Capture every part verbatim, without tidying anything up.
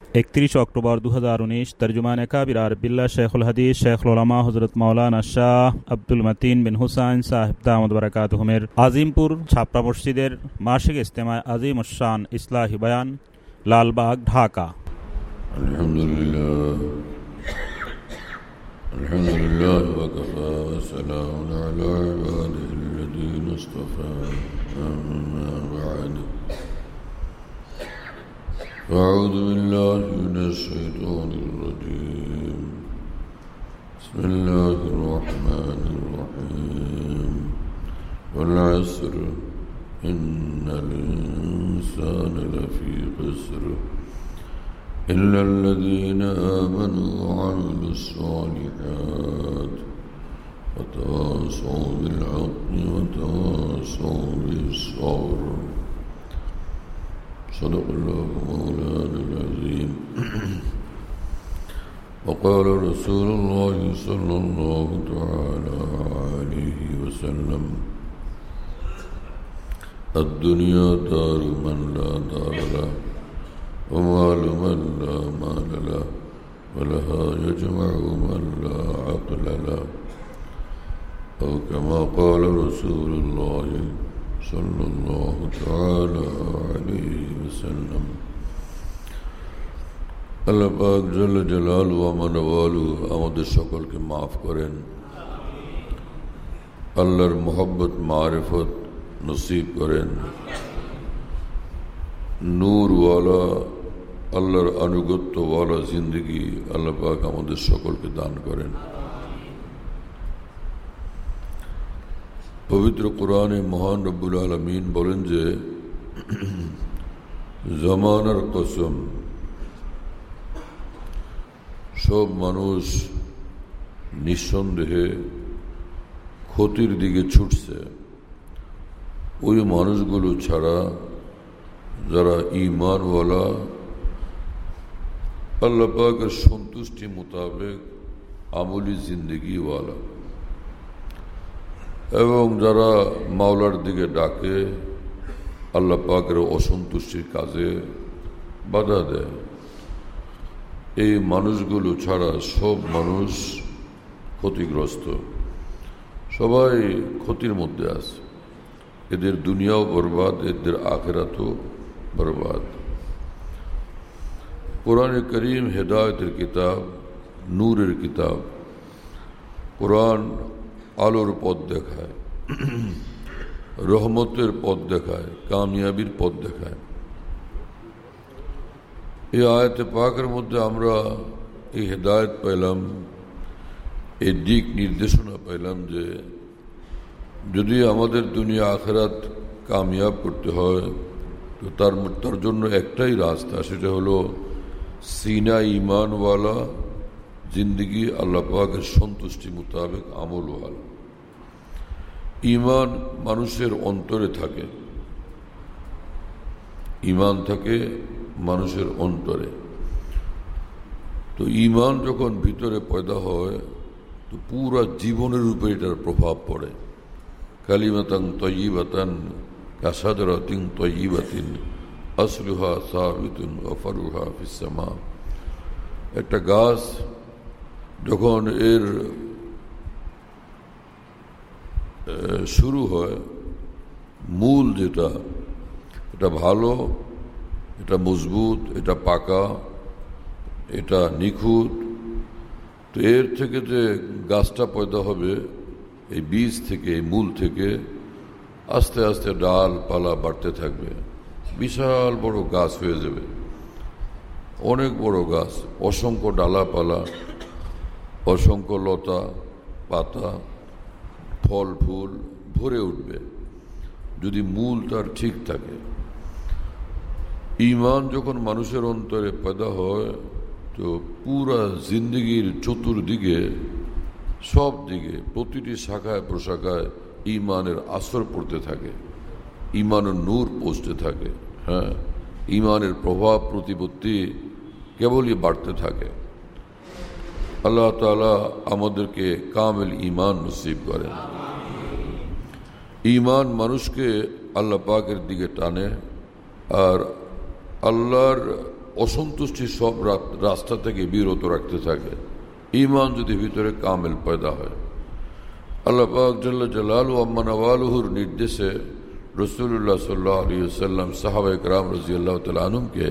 একত্রিশ অক্টোবর দু হাজার উনিশ। তর্জমান কাবির আরবিল্লাহ শেখুল হাদিস শেখুল উলামা হযরত মাওলানা শাহ আব্দুল মতিন বিন হুসাইন সাহেব দামাত বারাকাতুহুমের আজিমপুর ছাপড়া মসজিদের মাসিক ইজতেমায় আজিম উশ-শান ইসলাহি বয়ান, লালবাগ, ঢাকা। আলহামদুলিল্লাহ আলহামদুলিল্লাহ ওয়া কাফা ওয়া সালামুন আলা ইবাদিহিল্লাযীনা ইসতাফা আম্মা বা'দ। أعوذ بالله من الشيطان الرجيم. بسم الله الرحمن الرحيم. والعصر إن الإنسان لفي خسر إلا الذين آمنوا وعملوا الصالحات وتواصوا بالحق وتواصوا بالصبر. صدق الله مولانا العظيم. وقال رسول الله صلى الله تعالى عليه وسلم: الدنيا دار من لا دار له ومال من لا مال له ولها يجمع من لا عقل له، أو كما قال رسول الله صلى الله تعالى عليه وسلم. আল্লাহ পাক জাল্লা জালালু ওয়া মানওয়ালু আমাদের সকলকে মাফ করেন, আল্লাহর মোহাব্বত মারিফত নসিব করেন, নূরওয়ালা আল্লাহর আনুগত্যওয়ালা জিন্দগি আল্লাহ পাক আমাদের সকলকে দান করেন। পবিত্র কোরআনে মহান রব্বুল আলামিন বলেন যে জামানার কসম, সব মানুষ নিঃসন্দেহে ক্ষতির দিকে ছুটছে, ওই মানুষগুলো ছাড়া যারা ঈমানওয়ালা, আল্লাহ পাকের সন্তুষ্টি মোতাবেক আমলি জিন্দগিওয়ালা এবং যারা মাওলার দিকে ডাকে, আল্লাহ পাকের অসন্তুষ্টির কাজে বাধা দেয়, এই মানুষগুলো ছাড়া সব মানুষ ক্ষতিগ্রস্ত, সবাই ক্ষতির মধ্যে আছে। এদের দুনিয়াও বরবাদ, এদের আখিরাতও বরবাদ। কোরআনে করিম হেদায়েতের কিতাব, নূরের কিতাব। কোরআন আলোর পথ দেখায়, রহমতের পথ দেখায়, কামিয়াবির পথ দেখায়। এই আয়াতে পাকের মধ্যে আমরা এই হেদায়েত পেলাম, এই দিক নির্দেশনা পেলাম যে যদি আমাদের দুনিয়া আখিরাত কামিয়াব করতে হয় তো তার তার জন্য একটাই রাস্তা, সেটা হলো সিনা ঈমানওয়ালা জিন্দগি, আল্লাহ পাকের সন্তুষ্টি মোতাবেক আমলওয়ালা। ঈমান মানুষের অন্তরে থাকে, ঈমান থাকে মানুষের অন্তরে। তো ঈমান যখন ভিতরে পয়দা হয় তো পুরা জীবনের উপরে এটার প্রভাব পড়ে। কালিমাতান তাইয়িবাতান কাশাজারাতিন তাইয়িবাতিন আসলুহা সাবিতুন ওয়া ফারুহা ফিস সামা। একটা গাছ যখন এর শুরু হয়, মূল যেটা, এটা ভালো, এটা মজবুত, এটা পাকা, এটা নিখুঁত, তো এর থেকে যে গাছটা পয়দা হবে, এই বীজ থেকে, এই মূল থেকে আস্তে আস্তে ডাল পালা বাড়তে থাকবে, বিশাল বড় গাছ হয়ে যাবে, অনেক বড় গাছ, অসংখ্য ডালাপালা, অসংখ্য লতা পাতা, ফল ফুল ভরে উঠবে যদি মূল তার ঠিক থাকে। ঈমান যখন মানুষের অন্তরে পয়দা হয় তো পুরা জিন্দগির চতুর্দিকে, সব দিকে, প্রতিটি শাখায় প্রশাখায় ঈমানের আসর পড়তে থাকে, ঈমানের নূর পৌঁছতে থাকে। হ্যাঁ, ঈমানের প্রভাব প্রতিপত্তি কেবলই বাড়তে থাকে। আল্লাহ তাআলা আমাদেরকে কামিল ঈমান নসিব করেন। ঈমান মানুষকে আল্লাহ পাকের দিকে টানে, আর আল্লাহর অসন্তুষ্টি সব রাস্তা থেকে বিরত রাখতে থাকে, ঈমান যদি ভিতরে কামেল পয়দা হয়। আল্লাহ পাক জাল্লা জালালু আম্মা নওয়ালুহুর নির্দেশে রাসূলুল্লাহ সাল্লাল্লাহু আলাইহি ওয়াসাল্লাম সাহাবায়ে কেরাম রাদিয়াল্লাহু তাআলা আনহুমকে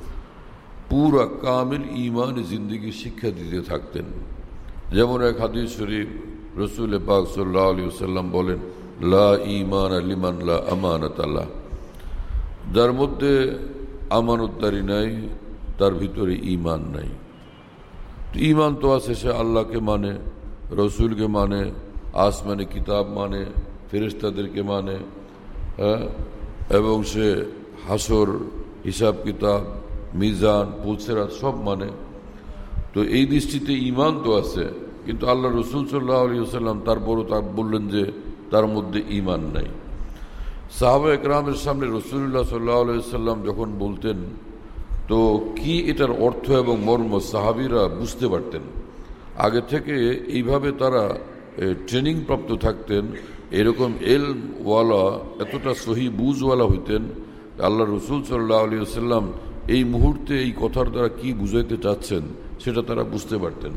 পুরা কামিল ঈমান জিন্দেগি শিক্ষা দিতে থাকতেন। যেমন এক হাদিস শরীফ রাসূল পাক সাল্লাল্লাহু আলাইহি ওয়াসাল্লাম বলেন, লা ঈমান লিমান লা আমানাত লাহ, যার মধ্যে আমানতদারি নাই তার ভিতরে ঈমান নাই। ঈমান তো আছে, সে আল্লাহকে মানে, রসুলকে মানে, আসমানে কিতাব মানে, ফেরেশতাদেরকে মানে, হ্যাঁ, এবং সে হাসর, হিসাব কিতাব, মিজান, পুলসেরাত সব মানে। তো এই দৃষ্টিতে ঈমান তো আছে, কিন্তু আল্লাহ রসুল সাল্লাল্লাহু আলাইহি ওয়াসাল্লাম তারপরও তা বললেন যে তার মধ্যে ঈমান নাই। সাহাবা একরামের সামনে রাসূলুল্লাহ সাল্লাল্লাহু আলাইহি ওয়াসাল্লাম যখন বলতেন, তো কি এটার অর্থ এবং মর্ম সাহাবীরা বুঝতে পারতেন। আগে থেকে এইভাবে তারা ট্রেনিং প্রাপ্ত থাকতেন, এরকম এলমওয়ালা, এতটা সহি বুঝওয়ালা হইতেন, আল্লাহ রসুল সাল্লাল্লাহু আলাইহি ওয়াসাল্লাম এই মুহূর্তে এই কথার দ্বারা কি বুঝাইতে চাচ্ছেন সেটা তারা বুঝতে পারতেন।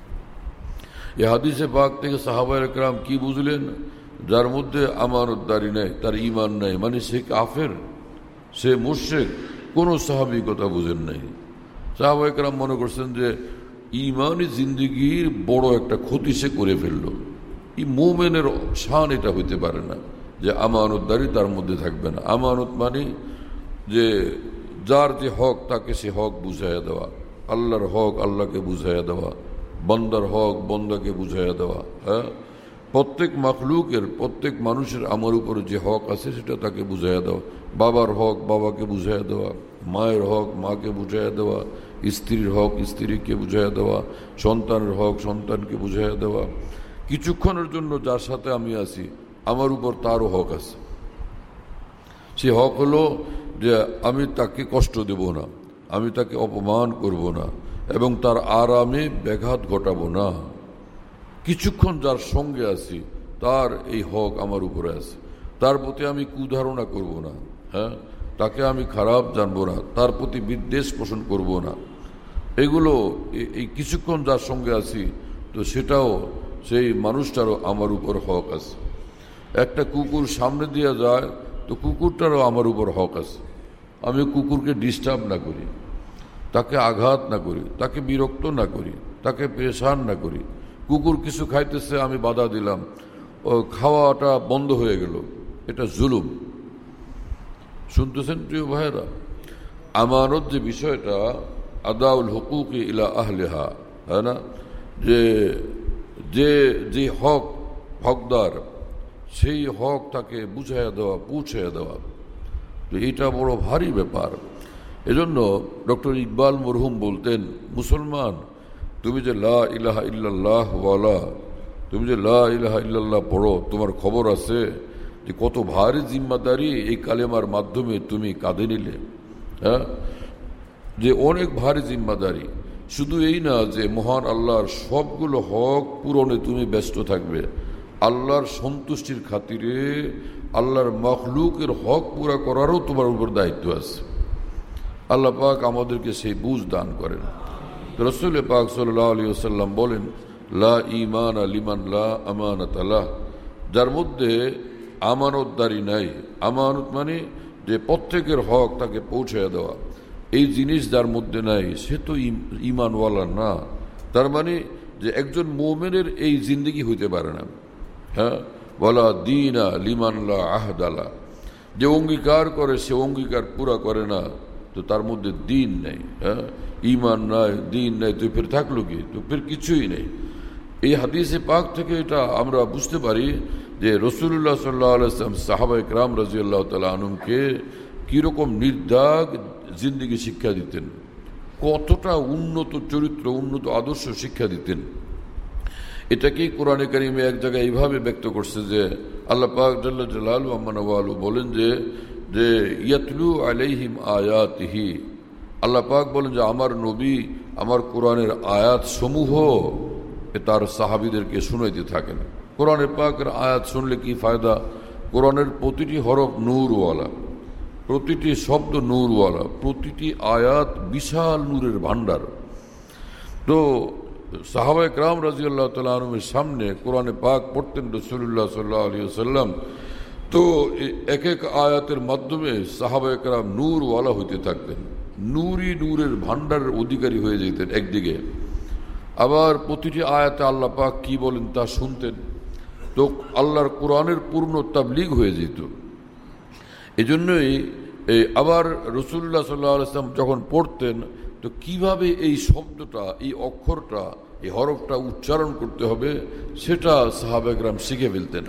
এই হাদিসে পাক থেকে সাহাবায়ে কেরাম কি বুঝলেন, যার মধ্যে আমানতদারি নেই তার ঈমান নাই, মানে সে কাফের, সে মুশরিক। কোন সাহাবী কথা বুঝেন নাই। সাহাবায়ে কেরাম মনে করছেন যে ঈমানি জিন্দেগির বড় একটা ক্ষতি সে করে ফেলল। এই মুমিনের শান এটা হইতে পারে না যে আমানতদারি তার মধ্যে থাকবে না। আমানত মানে যে যার যে হক তাকে সে হক বুঝাইয়া দেওয়া, আল্লাহর হক আল্লাহকে বুঝাইয়া দেওয়া, বন্দার হক বন্দাকে বুঝাইয়া দেওয়া। হ্যাঁ, প্রত্যেক মাখলুকের, প্রত্যেক মানুষের আমার উপরে যে হক আছে সেটা তাকে বুঝাইয়া দেওয়া। বাবার হক বাবাকে বুঝাইয়া দেওয়া, মায়ের হক মাকে বুঝাইয়া দেওয়া, স্ত্রীর হক স্ত্রীকে বুঝাইয়া দেওয়া, সন্তানের হক সন্তানকে বুঝাইয়া দেওয়া। কিছুক্ষণের জন্য যার সাথে আমি আছি আমার উপর তারও হক আছে। সে হক হলো যে আমি তাকে কষ্ট দেব না, আমি তাকে অপমান করব না, এবং তার আরামে ব্যাঘাত ঘটাবো না। কিছুক্ষণ যার সঙ্গে আছি তার এই হক আমার উপরে আছে, তার প্রতি আমি কুধারণা করব না, হ্যাঁ, তাকে আমি খারাপ জানবো না, তার প্রতি বিদ্বেষ পোষণ করব না। এগুলো এই কিছুক্ষণ যার সঙ্গে আছি, তো সেটাও সেই মানুষটারও আমার উপর হক আছে। একটা কুকুর সামনে দিয়ে যায়, তো কুকুরটারও আমার উপর হক আছে। আমি কুকুরকে ডিস্টার্ব না করি, তাকে আঘাত না করি, তাকে বিরক্ত না করি, তাকে পেরেশান না করি। কুকুর কিছু খাইতেছে, আমি বাধা দিলাম, ও খাওয়াটা বন্ধ হয়ে গেল, এটা জুলুম। শুনতেছেন প্রিয় ভাইয়েরা, আমানত যে বিষয়টা, আদাউল হুকুক ইলা আহলিহা, হ্যাঁ না, যে যে যে হক হকদার সেই হক তাকে বুঝাইয়া দেওয়া, পৌঁছাইয়া দেওয়া, তো এটা বড় ভারী ব্যাপার। এজন্য ডক্টর ইকবাল মরহুম বলতেন, মুসলমান তুমি যে লা ইলাহা ইল্লাল্লাহ ওয়ালা, তুমি যে লা ইলাহা ইল্লাল্লাহ পড়ো, তোমার খবর আছে যে কত ভারী জিম্মাদারি এই কালেমার মাধ্যমে তুমি কাঁধে নিলে। হ্যাঁ, যে অনেক ভারী জিম্মাদারি। শুধু এই না যে মহান আল্লাহর সবগুলো হক পূরণে তুমি ব্যস্ত থাকবে, আল্লাহর সন্তুষ্টির খাতিরে আল্লাহর মখলুকের হক পুরা করারও তোমার উপর দায়িত্ব আছে। আল্লাহ পাক আমাদেরকে সেই বুঝ দান করেন। রাসূল পাক সাল্লাল্লাহু আলাইহি ওয়াসাল্লাম বলেন, লা ঈমান লিমান লা আমানাত লাহ, যার মধ্যে আমানতদারি নাই। আমানত মানে যে প্রত্যেকের হক তাকে পৌঁছায় দেওয়া, এই জিনিস যার মধ্যে নাই সে তো ঈমানওয়ালা না। তার মানে যে একজন মুমিনের এই জিন্দেগি হইতে পারে না। হ্যাঁ, ওয়ালা দীনা লিমান লা আহদালা, যে অঙ্গীকার করে সে অঙ্গীকার পুরা করে না, তো তার মধ্যে দিন নেই। হ্যাঁ, ঈমান নাই, দিন নাই, তো ফের থাকলো কি? তো ফের কিছুই নেই। এই হাদিসে পাক থেকে এটা আমরা বুঝতে পারি যে রাসূলুল্লাহ সাল্লাল্লাহু আলাইহি ওয়াসাল্লাম সাহাবায়ে কেরাম রাদিয়াল্লাহু তাআলা আনহুমকে কিরকম নির্দাগ জিন্দেগি শিক্ষা দিতেন, কতটা উন্নত চরিত্র, উন্নত আদর্শ শিক্ষা দিতেন। এটাকেই কোরআনে কারিমে এক জায়গায় এইভাবে ব্যক্ত করছে যে আল্লাহ পাক জাল্লা জালালু আম্মা নওয়ালু বলেন যে যে ইয়াতলু আলাইহিম আয়াতিহি, আল্লাহ পাক বলেন যে আমার নবী আমার কোরআনের আয়াত সমূহ তার সাহাবীদেরকে শুনাইতে থাকেন। কোরআনের পাকের আয়াত শুনলে কি ফায়দা? কোরআনের প্রতিটি হরফ নূরওয়ালা, প্রতিটি শব্দ নূরওয়ালা, প্রতিটি আয়াত বিশাল নূরের ভান্ডার। তো সাহাবায়ে কেরাম রাদিয়াল্লাহু তাআলা আনহুর সামনে কোরআনে পাক পড়তেন রাসূলুল্লাহ সাল্লাল্লাহু আলাইহি ওয়াসাল্লাম। তো এক এক আয়াতের মাধ্যমে সাহাবায়ে কেরাম নূরওয়ালা হইতে থাকতেন, নূরই নূরের ভান্ডারের অধিকারী হয়ে যেতেন একদিকে। আবার প্রতিটি আয়াতে আল্লাহ পাক কি বলেন তা শুনতেন। তো আল্লাহর কোরআনের পূর্ণ তাবলীগ হয়ে যেত। এজন্যই আবার রাসূলুল্লাহ সাল্লাল্লাহু আলাইহি ওয়াসাল্লাম যখন পড়তেন, তো কিভাবে এই শব্দটা, এই অক্ষরটা, এই হরফটা উচ্চারণ করতে হবে সেটা সাহাবায়ে কেরাম শিখে ফেলতেন।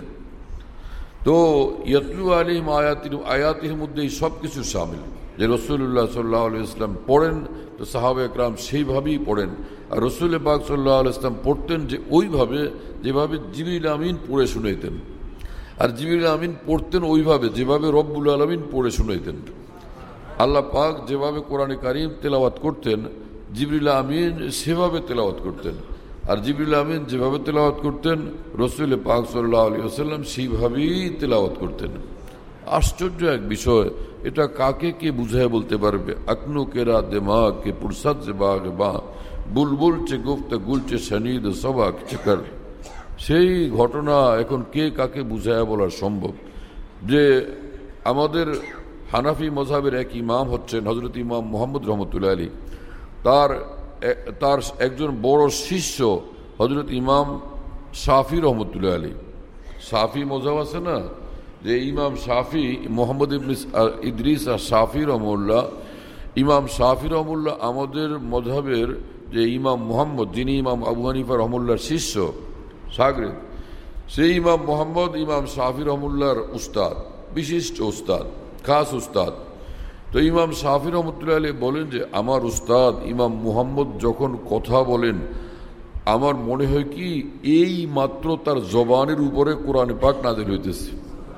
তো ইয়াতলু আলাইহিম আয়াতিহিম, আয়াতিহির মধ্যে এই সব কিছু শামিল, যে রাসূলুল্লাহ সাল্লাল্লাহু আলাইহি ওয়াসাল্লাম পড়েন তো সাহাবায়ে কেরাম সেইভাবেই পড়েন। আর রাসূল পাক সাল্লাল্লাহু আলাইহি ওয়াসাল্লাম পড়তেন যে ওইভাবে যেভাবে জিবরিল আমিন পড়ে শুনাইতেন, আর জিবরিল আমিন পড়তেন ওইভাবে যেভাবে রব্বুল আলামিন পড়ে শুনাইতেন। আল্লাহ পাক যেভাবে কোরআনে কারীম তেলাওয়াত করতেন, জিবরিল আমিন সেভাবে তেলাওয়াত করতেন। আর জিবরিল আমিন যেভাবে তেলাওয়াত করতেন, রাসূল পাক সাল্লাল্লাহু আলাইহি ওয়াসাল্লাম সেইভাবেই তেলাওয়াত করতেন। আশ্চর্য এক বিষয়, এটা কাকে কে বুঝায় বলতে পারবে? আকনু কেরা দিমাগ কে পুরসাদ সে বাগ বা বুলবুল চে গুফতে গুলচে শনিদ সবাক চকর। সেই ঘটনা এখন কে কাকে বুঝায় বলা সম্ভব? যে আমাদের হানাফি মযহাবের এক ইমাম হচ্ছেন হযরত ইমাম মুহাম্মদ রহমতুল্লাহ আলী, তার তার একজন বড় শিষ্য হযরত ইমাম শাফি রহমতুল্লাহ আলী। শাফি মযহাব আছে না, যে ইমাম শাফি মোহাম্মদ ইবনে ইদ্রিস আর শাফি রহমুল্লাহ, ইমাম শাফি রহমুল্লাহ আমাদের মযহাবের যে ইমাম মুহাম্মদ, যিনি ইমাম আবু হানিফা রহমুল্লাহর শিষ্য শাগির্দ, সেই ইমাম মুহাম্মদ ইমাম শাফি রহমুল্লাহর উস্তাদ, বিশিষ্ট উস্তাদ, খাস উস্তাদ। তো ইমাম শাফি রহমতুল্লাহ আলাইহি বলেন যে আমার উস্তাদ ইমাম মুহাম্মদ যখন কথা বলেন, আমার মনে হয় কি এই মাত্র তার জবানের উপরে কোরআন পাক নাযিল হইতেছে,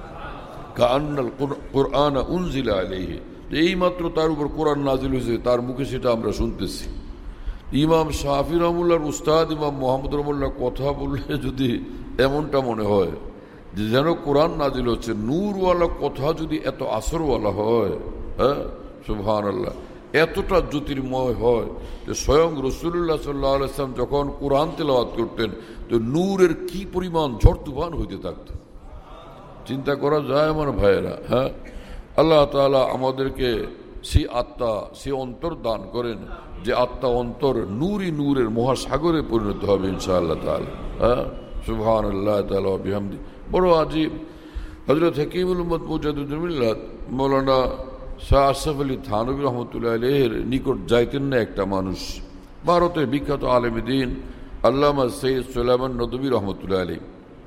কাআন্নাল কুরআন উনজিলা আলাইহি, এই মাত্র তার উপর কোরআন নাযিল হয়েছে, তার মুখে সেটা আমরা শুনতেছি। ইমাম শাফি রহমুল্লাহর উস্তাদ ইমাম মুহাম্মদ রহমুল্লাহ কথা বললে যদি এমনটা মনে হয় যে যেন কোরআন নাযিল হচ্ছে, নূরওয়ালা কথা যদি এত আসরওয়ালা হয়, হ্যাঁ সুবহানাল্লাহ, এতটা জ্যোতির্ময় হয় যে স্বয়ং রাসূলুল্লাহ সাল্লাল্লাহু আলাইহি ওয়াসাল্লাম যখন কোরআন তেলাওয়াত করতেন তো নূরের কি পরিমাণ ঝড় তুফান হইতে থাকত, চিন্তা করা যায় আমার ভাইয়েরা। হ্যাঁ, আল্লাহ তাআলা আমাদেরকে সেই আত্মা, সে অন্তর দান করেন যে আত্মা অন্তর নূরই নূরের মহাসাগরে পরিণত হবে ইনশাআল্লাহ তাআলা। হ্যাঁ সুবহানাল্লাহ তাআলা ওয়া বিহামদি। বড় আজীব, হযরত হাকিমুল উম্মত মুজাদ্দিদুল মিল্লাত মাওলানা শাহ আশরাফ আলী থানভী রহমতুল্লাহ আলাইহির নিকট যাইতেন না একটা মানুষ, ভারতের বিখ্যাত আলেম দ্বীন আল্লামা সৈয়দ সুলাইমান নদভী রহমতুল্লাহ আলাইহি।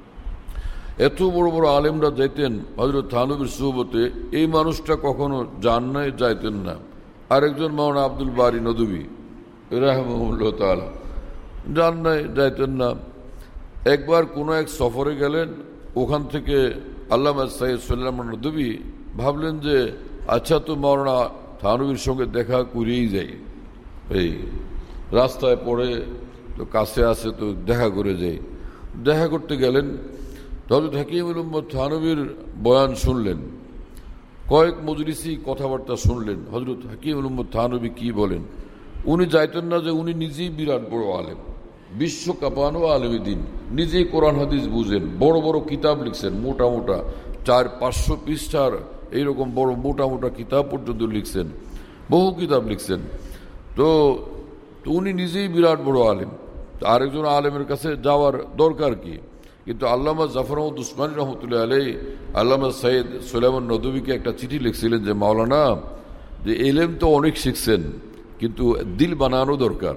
এত বড় বড় আলেমরা যাইতেন হযরত থানভীর সুহবতে, এই মানুষটা কখনো যান নাই, যাইতেন না। আরেকজন মাওলানা আব্দুল বারী নদভী রাহিমাহুল্লাহ তাআলা, যান নাই, যাইতেন না। একবার কোনো এক সফরে গেলেন, ওখান থেকে আল্লামা সৈয়দ সুলাইমান নদভী ভাবলেন যে আচ্ছা তো মাওলানা থানভীর সঙ্গে দেখা করেই যাই, এই রাস্তায় পড়ে তো কাছে আসে তো দেখা করে যাই। দেখা করতে গেলেন, হযরত হাকিমুল উম্মত থানভীর বয়ান শুনলেন, কয়েক মজলিসি কথাবার্তা শুনলেন। হযরত হাকিমুল উম্মত থানভী কি বলেন, উনি যাইতেন না যে উনি নিজেই বিরাট বড় আলেম, বিশ্ব কাঁপানো আলেম দ্বীন, নিজেই কোরআন হাদিস বুঝেন, বড় বড় কিতাব লিখছেন, মোটা মোটা চার পাঁচশো পৃষ্ঠার এইরকম বড় মোটা মোটা কিতাব পর্যন্ত লিখছেন, বহু কিতাব লিখছেন। তো উনি নিজেই বিরাট বড় আলেম, আরেকজন আলেমের কাছে যাওয়ার দরকার কি? কিন্তু আল্লামা জাফর আহমদ উসমানী রহমতুল্লাহ আলাইহি আল্লামা সৈয়দ সুলাইমান নদভীকে একটা চিঠি লিখছিলেন যে মাওলানা, যে এলেম তো অনেক শিখছেন কিন্তু দিল বানানো দরকার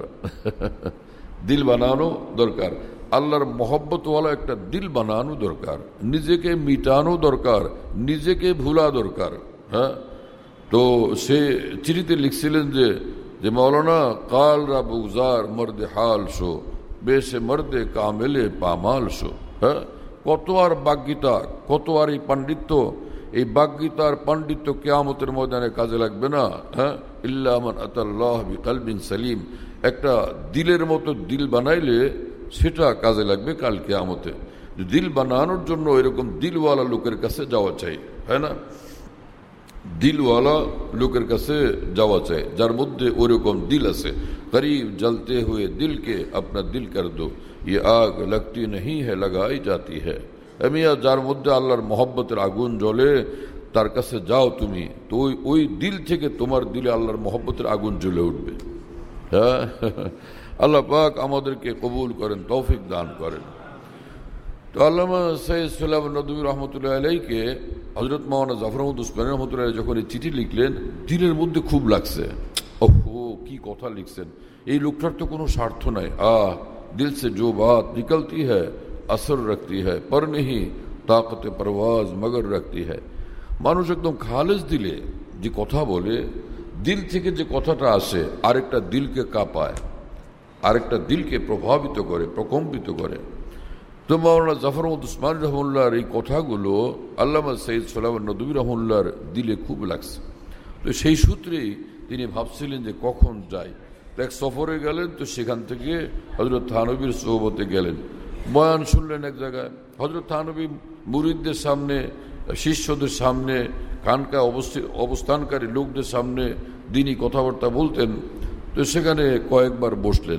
দিল বানানো দরকার, আল্লাহর মহব্বতওয়ালা একটা দিল বানানো দরকার, নিজেকে মিটানো দরকার, নিজেকে ভুলা দরকার। হ্যাঁ, তো সে চিঠিতে লিখছিলেন যে যে মাওলানা কাল রা বুগজার মর্দে হাল শো বেশে মর্দে কামেলে পামাল শো। হ্যাঁ, কত আর বাগ্যিতা, কত আর এই পাণ্ডিত্য, এই বাগ্যিতার পাণ্ডিত্য কিয়ামতের ময়দানে কাজে লাগবে না। হ্যাঁ, ইল্লা মান আতাল্লাহ বিকলবিন সালিম, একটা দিলের মতো দিল বানাইলে সেটা কাজে লাগবে কাল কিয়ামতে। দিল বানানোর জন্য এরকম দিলওয়ালা লোকের কাছে যাওয়া চাই, হয় না? দিলওয়ালা লোকের কাছে যাওয়া চাই, যার মধ্যে ওরকম দিল আছে। করিব জ্বলতে হুয়ে দিলকে আপনা দিল কর দো, ये आग लगती नहीं है लगाई जाती है। এমিয়া যার মধ্যে আল্লাহর মহব্বতের আগুন জ্বলে তার কাছে যাও তুমি, তো ওই ওই দিল থেকে তোমার দিলে আল্লাহর মহব্বতের আগুন জ্বলে উঠবে। হ্যাঁ, আল্লাহ পাক আমাদেরকে কবুল করেন, তৌফিক দান করেন। তো আল্লামা সৈয়দ সুলাইমান নদভী রহমতুল্লাহ আলাইকে হযরত মাওলানা জাফর আহমদ উসমানী রহমতুল্লাহ আলাইহি যখন এই চিঠি লিখলেন, দিলের মধ্যে খুব লাগছে, ওহো কি কথা লিখছেন, এই লোকটার তো কোনো স্বার্থ নাই। আহ দিল সে জো বাত নিকলতি হ্যায় আসর রাখতি হ্যায়, পর নেহি তাকতে পরওয়াজ মগর রাখতি হ্যায়। মানুষ একদম খালেজ দিলে যে কথা বলে, দিল থেকে যে কথাটা আসে আরেকটা দিলকে কাঁপায়, আরেকটা দিলকে প্রভাবিত করে, প্রকম্পিত করে। তো মাওলানা জাফর আহমদ উসমানী রহমতুল্লাহর এই কথাগুলো আল্লামা সৈয়দ সুলাইমান নদভী রহমতুল্লাহর দিলে খুব লাগছে। তো সেই সূত্রেই তিনি ভাবছিলেন যে কখন যাই। এক সফরে গেলেন, তো সেখান থেকে হযরত থানবীর সোহবতে গেলেন, বয়ান শুনলেন এক জায়গায়। হযরত থানবী মুরিদদের সামনে, শিষ্যদের সামনে, খানকায় অবস্থানকারী লোকদের সামনে দিনই কথাবার্তা বলতেন। তো সেখানে কয়েকবার বসলেন।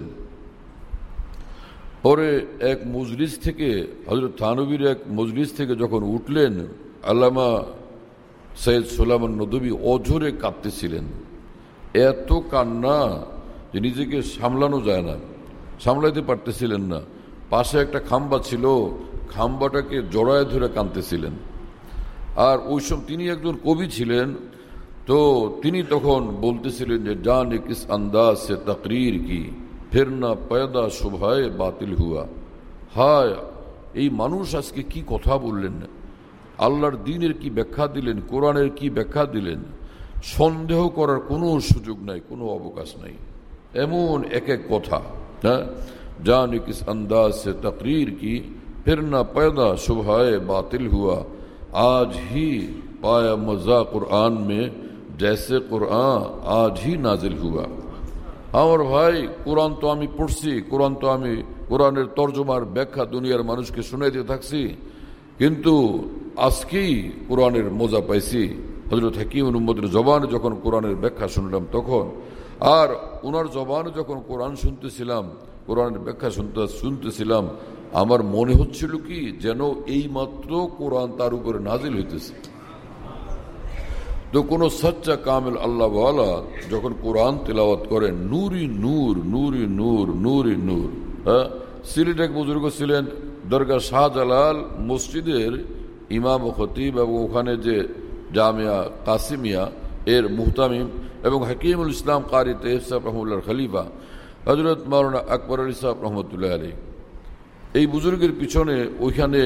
পরে এক মজলিস থেকে, হযরত থানবীর এক মজলিস থেকে যখন উঠলেন, আল্লামা সৈয়দ সুলাইমান নদভী অঝরে কাঁদতেছিলেন। এত কান্না যে নিজেকে সামলানো যায় না, সামলাইতে পারতেছিলেন না। পাশে একটা খাম্বা ছিল, খাম্বাটাকে জড়ায় ধরে কাঁদতেছিলেন। আর ওই সময় তিনি একজন কবি ছিলেন, তো তিনি তখন বলতেছিলেন যে জানে কিস আন্দাজ সে তকরীর কি ফির না পয়দা শুভায় বাতিল হুয়া। হায়, এই মানুষ আজকে কি কথা বললেন, আল্লাহর দ্বীনের কি ব্যাখ্যা দিলেন, কোরআনের কি ব্যাখ্যা দিলেন, সন্দেহ করার কোনো সুযোগ নাই, কোনো অবকাশ নাই। এমন এক এক কথা, হ্যাঁ, জানে কিস আন্দাজ সে তকরীর কি ফির না পয়দা শুভায় বাতিল হুয়া। आज ही पाया मजा कुरान में जैसे कुरान आज ही नाजिल हुआ। আমার ভাই, কোরআন তো আমি পড়ছি, কোরআন তো আমি কোরআনের তর্জমার ব্যাখ্যা দুনিয়ার মানুষকে শুনাইতে থাকছি, কিন্তু আজকেই কোরআনের মজা পাইছি। হযরত হাকিম উম্মতের জবানে যখন কোরআনের ব্যাখ্যা শুনলাম তখন, আর ওনার জবানে যখন কোরআন শুনতেছিলাম, কোরআনের ব্যাখ্যা শুনতে শুনতেছিলাম আমার মনে হচ্ছিল কি যেন এই মাত্র কোরআন তার উপরে নাজিল হইতেছে। তো কোন সচ্চা কামিল আল্লাহওয়ালা যখন কোরআন তেলাওয়াত করেন, নূরি নূর নূরি নূর নূরি নূর। হ্যাঁ, সিলেট এক বুজুর্গ ছিলেন, দরগা শাহজালাল মসজিদের ইমাম ও খতিব, এবং ওখানে যে জামিয়া কাসিমিয়া এর মুহতামিম, এবং হাকিমুল ইসলাম কারি তেহব সাহেব রহমতুল্লাহর খলিফা হযরত মাওলানা আকবর আলী সাহেব রহমতুল্লাহ আলাইহি। এই বুজুর্গের পিছনে ওইখানে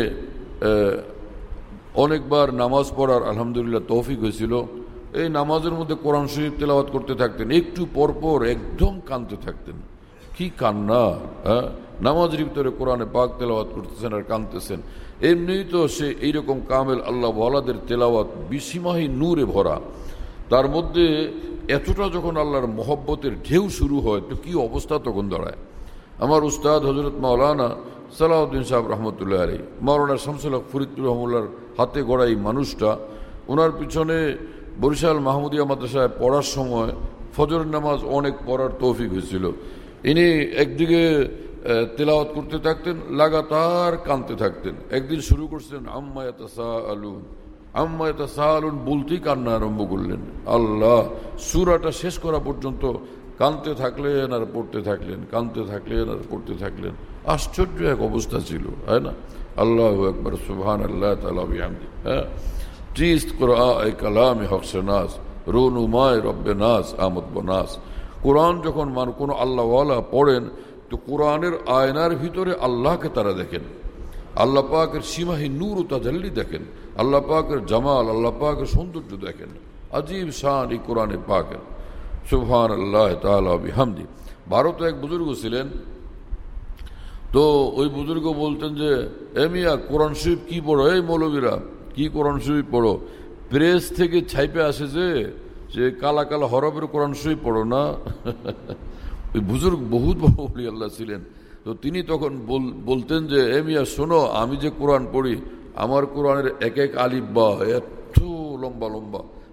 অনেকবার নামাজ পড়ার আলহামদুলিল্লাহ তৌফিক হয়েছিল। এই নামাজের মধ্যে কোরআন শরীফ তেলাওয়াত করতে থাকতেন, একটু পরপর একদম কাঁদতে থাকতেন। কি কান্না! হ্যাঁ, নামাজের ভিতরে কোরআনে পাক তেলাওয়াত করতেছেন আর কাঁদতেছেন। এমনিই তো সে এইরকম কামেল আল্লাহ ওয়ালাদের তেলাওয়াত বিসীমাহী নূরে ভরা, তার মধ্যে এতটা যখন আল্লাহর মহব্বতের ঢেউ শুরু হয়, তো কি অবস্থা তখন দাঁড়ায়। আমার উস্তাদ হযরত মাওলানা সালাউদ্দিন সাহেব রহমতুল্লাহ আলাইহি, মাওলানা শামসুল হক ফরিদপুর রহমতুল্লাহর হাতে গড়া এই মানুষটা, ওনার পিছনে বরিশাল মাহমুদিয়া মাদ্রাসায় পড়ার সময় ফজর নামাজ অনেক পড়ার তৌফিক হয়েছিল। ইনি একদিকে তেলাওয়াত করতে থাকতেন, লাগাতার কাঁদতে থাকতেন। একদিন শুরু করছেন আম্মা ইয়াতাসাআলুন, আম্মা ইয়াতাসাআলুন বলতেই কান্না আরম্ভ করলেন। আল্লাহ, সূরাটা শেষ করা পর্যন্ত কাঁদতে থাকলেন আর পড়তে থাকলেন, কাঁদতে থাকলেন আর পড়তে থাকলেন। আশ্চর্য এক অবস্থা ছিল, তাই না? আল্লাহু আকবার, সুবহানাল্লাহ তাআলা বিহামদি। হ্যাঁ, চিস্ত কোরআন কালামে হকসনাস রুনুমায় রব্বে নাস আমদ বনাস। কোরআন যখন মান কোনো আল্লাহওয়ালা পড়েন, তো কোরআনের আয়নার ভিতরে আল্লাহকে তারা দেখেন, আল্লাহ পাকের সীমাহীন নূর ও তাজাল্লি দেখেন, আল্লাহ পাকের জামাল, আল্লাহ পাকের সৌন্দর্য দেখেন। আজীব শান এই কোরআনে পাকের, সুবহানাল্লাহ তাআলা বিহামদি। ভারতে এক বুজুর্গ ছিলেন, তো ওই বুজুর্গ বলতেন যে এ মিয়া কোরআন শরীফ কি পড়ো, এই মৌলবীরা কি কোরআন শরীফ পড়ো, প্রেস থেকে ছাইপে আসে যে যে কালা কালা হরফের কোরআন শরীফ পড়ো না। ওই বুজুর্গ বহুত বড় ওলি আল্লাহ ছিলেন। তো তিনি তখন বলতেন যে এ মিয়া শোনো, আমি যে কোরআন পড়ি, আমার কোরআনের এক এক আলিফ বা এত লম্বা লম্বা,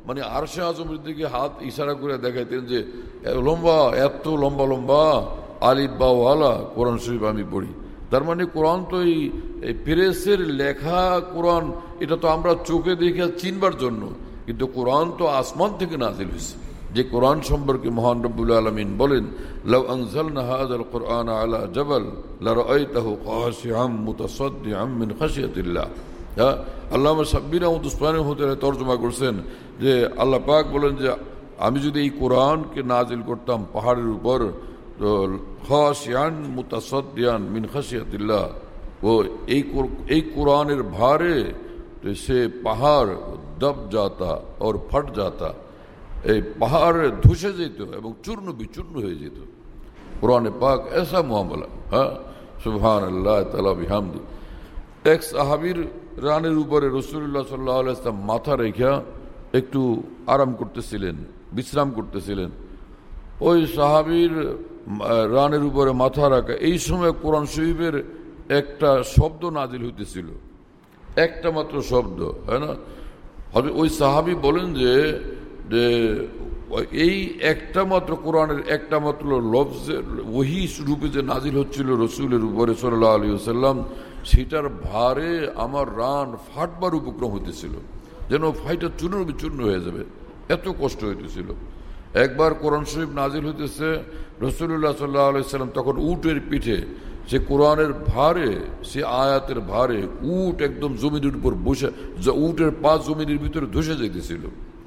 মানে আরশে আজমের দিকে হাত ইশারা করে দেখাইতেন যে লম্বা, এত লম্বা লম্বা আলিফ বা ওয়ালা কোরআন শরীফ আমি পড়ি। তার মানে কোরআন তো এই প্রেসের লেখা কোরআন, এটা তো আমরা চোখে দেখে চিনবার জন্য, কিন্তু কোরআন তো আসমান থেকে নাজিল হয়েছে। যে কোরআন সম্পর্কে মহান রব্বুল আলামিন বলেন, লাউ আনজালনা হাযাল কুরআন আলা জাবাল লারাআইতাহু খাশিআম মুতাসাদ্দিআম মিন খাশিয়াতিল্লাহ। হ্যাঁ, আল্লামা সাব্বির আহমদ উসমানী রাহিমাহুল্লাহ তরজমা করছেন যে আল্লাহ পাক বলেন যে আমি যদি এই কোরআনকে নাজিল করতাম পাহাড়ের উপর, তো খাশিআন মুতাসাদ্দিআন মিন খাশিয়াতিল্লাহ, ও এই এই কোরআনের ভারে তো সে পাহাড় দব যাতা और फट जाता, এই পাহাড় ধসে যেত এবং চূর্ণ বিচূর্ণ হয়ে যেত। কোরআনে পাক এসা মুআমালা। হ্যাঁ, সুবহানাল্লাহ তাআলা বিহামদি। এক সাহাবীর রানের উপরে রাসূলুল্লাহ সাল্লাল্লাহু আলাইহি ওয়াসাল্লাম মাথা রেখে একটু আরাম করতেছিলেন, বিশ্রাম করতেছিলেন। ওই সাহাবীর রানের উপরে মাথা রাখা, এই সময় কোরআন শরীফের একটা শব্দ নাজিল হইতেছিল, একটা মাত্র শব্দ। হ্যাঁ না, ওই সাহাবী বলেন যে যে এই একটা মাত্র কোরআনের একটা মাত্র লফজের ওহী রূপে যে নাজিল হচ্ছিল রসুলের উপরে সাল্লাল্লাহু আলাইহি ওয়াসাল্লাম, সেটার ভারে আমার রান ফাটবার উপক্রম হইতেছিল, যেন ফাইটা চূর্ণ বিচূর্ণ হয়ে যাবে, এত কষ্ট হইতেছিল। একবার কোরআন শরীফ নাজিল হইতেছে, রাসূলুল্লাহ সাল্লাল্লাহু আলাইহি ওয়াসাল্লাম তখন উটের পিঠে, সে কোরআনের ভারে, সে আয়াতের ভারে উট একদম জমিনের উপর বসে, উটের পা জমিনের ভিতরে ধসে যাইতেছিল।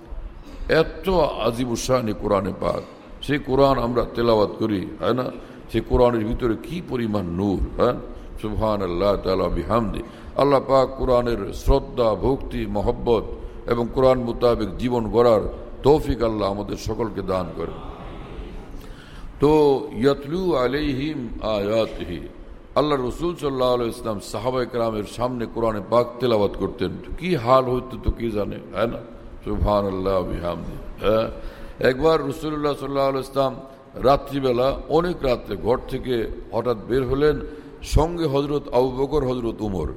এত আজিব শানি কোরআনে পাক। সেই কোরআন আমরা তেলাওয়াত করি, হয় না, সেই কোরআনের ভিতরে কি পরিমাণ নূর। হ্যাঁ, সুবহানাল্লাহ তাআলা বিহামদি। আল্লাহ পাক কোরআনের শ্রদ্ধা, ভক্তি, মহব্বত এবং কোরআন মোতাবেক জীবন গড়ার তৌফিক আল্লাহ আমাদের সকলকে দান করে। তো ইয়াতলু আলাইহিম আয়াতিহি, আল্লাহ রসুল সাল্লাল্লাহু আলাইহি ওয়াসাল্লাম সাহাবায়ে কেরামের সামনে কোরআনে পাক তেলাওয়াত করতেন, কি হাল হইতো তো কি জানে। হ্যাঁ না, সুবহানাল্লাহ বিহামদি। হ্যাঁ, একবার রাসূলুল্লাহ সাল্লাল্লাহু আলাইহি ওয়াসাল্লাম রাত্রিবেলা অনেক রাত্রে ঘর থেকে হঠাৎ বের হলেন, সঙ্গে হযরত আবু বকর, হযরত উমর,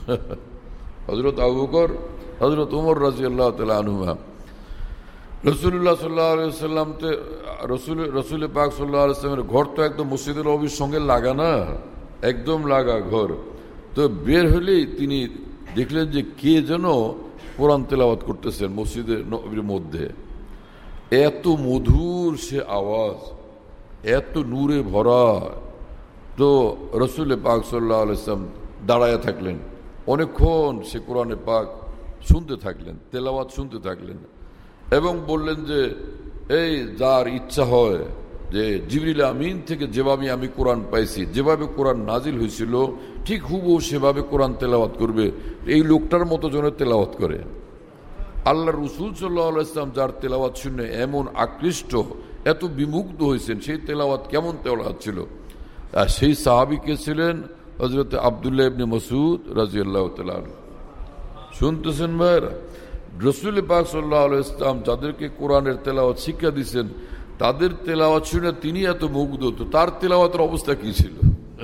হযরত আবু বকর, হযরত উমর রাদিয়াল্লাহু তাআলা আনহুমা। রাসূলুল্লাহ সাল্লাল্লাহু আলাইহি ওয়াসাল্লাম তে রসুল রসুল পাক সাল্লাল্লাহু আলাইহি ওয়াসাল্লামের ঘর তো একদম মসজিদের নববীর সঙ্গে লাগা না, একদম লাগা ঘর। তো বের হলেই তিনি দেখলেন যে কে যেন কোরআন তেলাওয়াত করতেছেন মসজিদের নববীর মধ্যে। এত মধুর সে আওয়াজ, এত নূরে ভরা। তো রসুল পাক সাল্লাল্লাহু আলাইহি ওয়াসাল্লাম দাঁড়ায়া থাকলেন, অনেকক্ষণ সে কোরআনে পাক শুনতে থাকলেন, তেলাওয়াত শুনতে থাকলেন এবং বললেন যে এই যার ইচ্ছা হয় যে জিবরিল আমিন থেকে যেভাবে আমি কোরআন পাইছি, যেভাবে কোরআন নাজিল হয়েছিল ঠিক হুবহু সেভাবে কোরআন তেলাওয়াত করবে, এই লোকটার মতো যেন তেলাওয়াত করে। আল্লাহ রাসূল সাল্লাল্লাহু আলাইহি ওয়াসাল্লাম যার তেলাওয়াত শুনে এমন আকৃষ্ট, এত বিমুগ্ধ হয়েছেন, সেই তেলাওয়াত কেমন তেলাওয়াত ছিল। আর সেই সাহাবী কে ছিলেন? হযরত আব্দুল্লাহ ইবনে মাসউদ রাদিয়াল্লাহু তাআলা। শুনতেছেন ভাইরা, রাসূল পাক সাল্লাল্লাহু আলাইহি ওয়াসাল্লাম যাদেরকে কোরআনের তেলাওয়াত শিক্ষা দিয়েছেন, তাদের তেলাওয়াত শুনে তিনি এত মুগ্ধ, তো তার তেলাওয়াতের অবস্থা কি ছিল?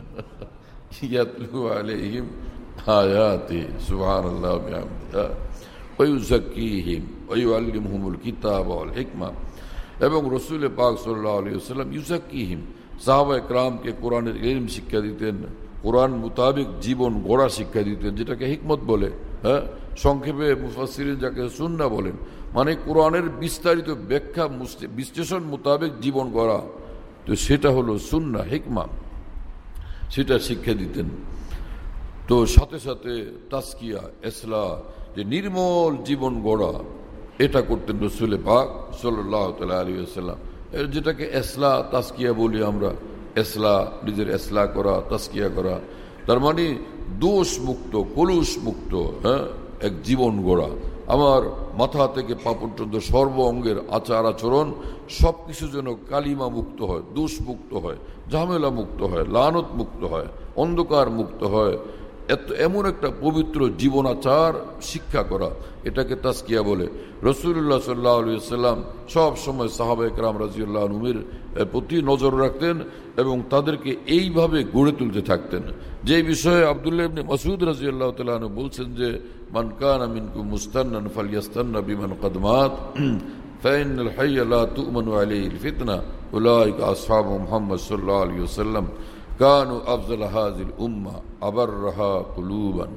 ইয়াতলু আলাইহিম আয়াতি, সুবহানাল্লাহ বিহামদিহি, ওয়া ইউযাক্কিহিম ওয়া ইউআল্লিমুহুমুল কিতাবা ওয়াল হিকমা। এবং রাসূল পাক সাল্লাল্লাহু আলাইহি ওয়াসাল্লাম ইউযাক্কিহিম, সাহাবায়ে কেরামকে কোরআনের ইলম শিক্ষা দিতেন, কোরআন মোতাবেক জীবন গড়া শিক্ষা দিতেন, যেটাকে হিকমত বলে। হ্যাঁ, সংক্ষেপে মুফাসসিরিন যাকে সুন্নাহ বলেন, মানে কোরআনের বিস্তারিত ব্যাখ্যা বিশ্লেষণ মোতাবেক জীবন গড়া, তো সেটা হলো সুন্নাহ, হিকমা, সেটা শিক্ষা দিতেন। তো সাথে সাথে তাসকিয়া, ইসলাহ, যে নির্মল জীবন গড়া, এটা করতেন রাসূল পাক সাল্লাল্লাহু তাআলা আলাইহি ওয়াসাল্লাম। এর যেটাকে ইসলাহ তাসকিয়া বলি আমরা, ইসলাহ, নিজের ইসলাহ করা, তাসকিয়া করা, তার মানে দোষ মুক্ত, কলুষ মুক্ত, হ্যাঁ, এক জীবন গড়া। আমার মাথা থেকে পা পর্যন্ত সর্ব অঙ্গের আচার আচরণ সব কিছু যেন কালিমা মুক্ত হয়, দোষ মুক্ত হয়, ঝামেলা মুক্ত হয়, লানত মুক্ত হয়, অন্ধকার মুক্ত হয়, এত এমন একটা পবিত্র জীবনাচার শিক্ষা করা, এটাকে তাজকিয়া বলে। রাসূলুল্লাহ সাল্লাল্লাহু আলাইহি ওয়াসাল্লাম সব সময় সাহাবায়ে কেরাম রাদিয়াল্লাহু আনহুমের প্রতি নজর রাখতেন এবং তাদেরকে এইভাবে গড়ে তুলতে থাকতেন। যে বিষয়ে আব্দুল্লাহ ইবনে মাসউদ রাদিয়াল্লাহু তাআলা আনহু বলছেন যে মান কানা মিনকুম মুস্তান্নান ফালইয়াস্তান্না বিমান কদ মাত ফাইনাল হাইয়া লা তু'মানু আলাইহিল ফিতনা উলাইকা আসহাবু মুহাম্মদ সাল্লাল্লাহু আলাইহি ওয়াসাল্লাম কানু আফজাল হাযিল উম্মাহ আবাররাহা কুলুবান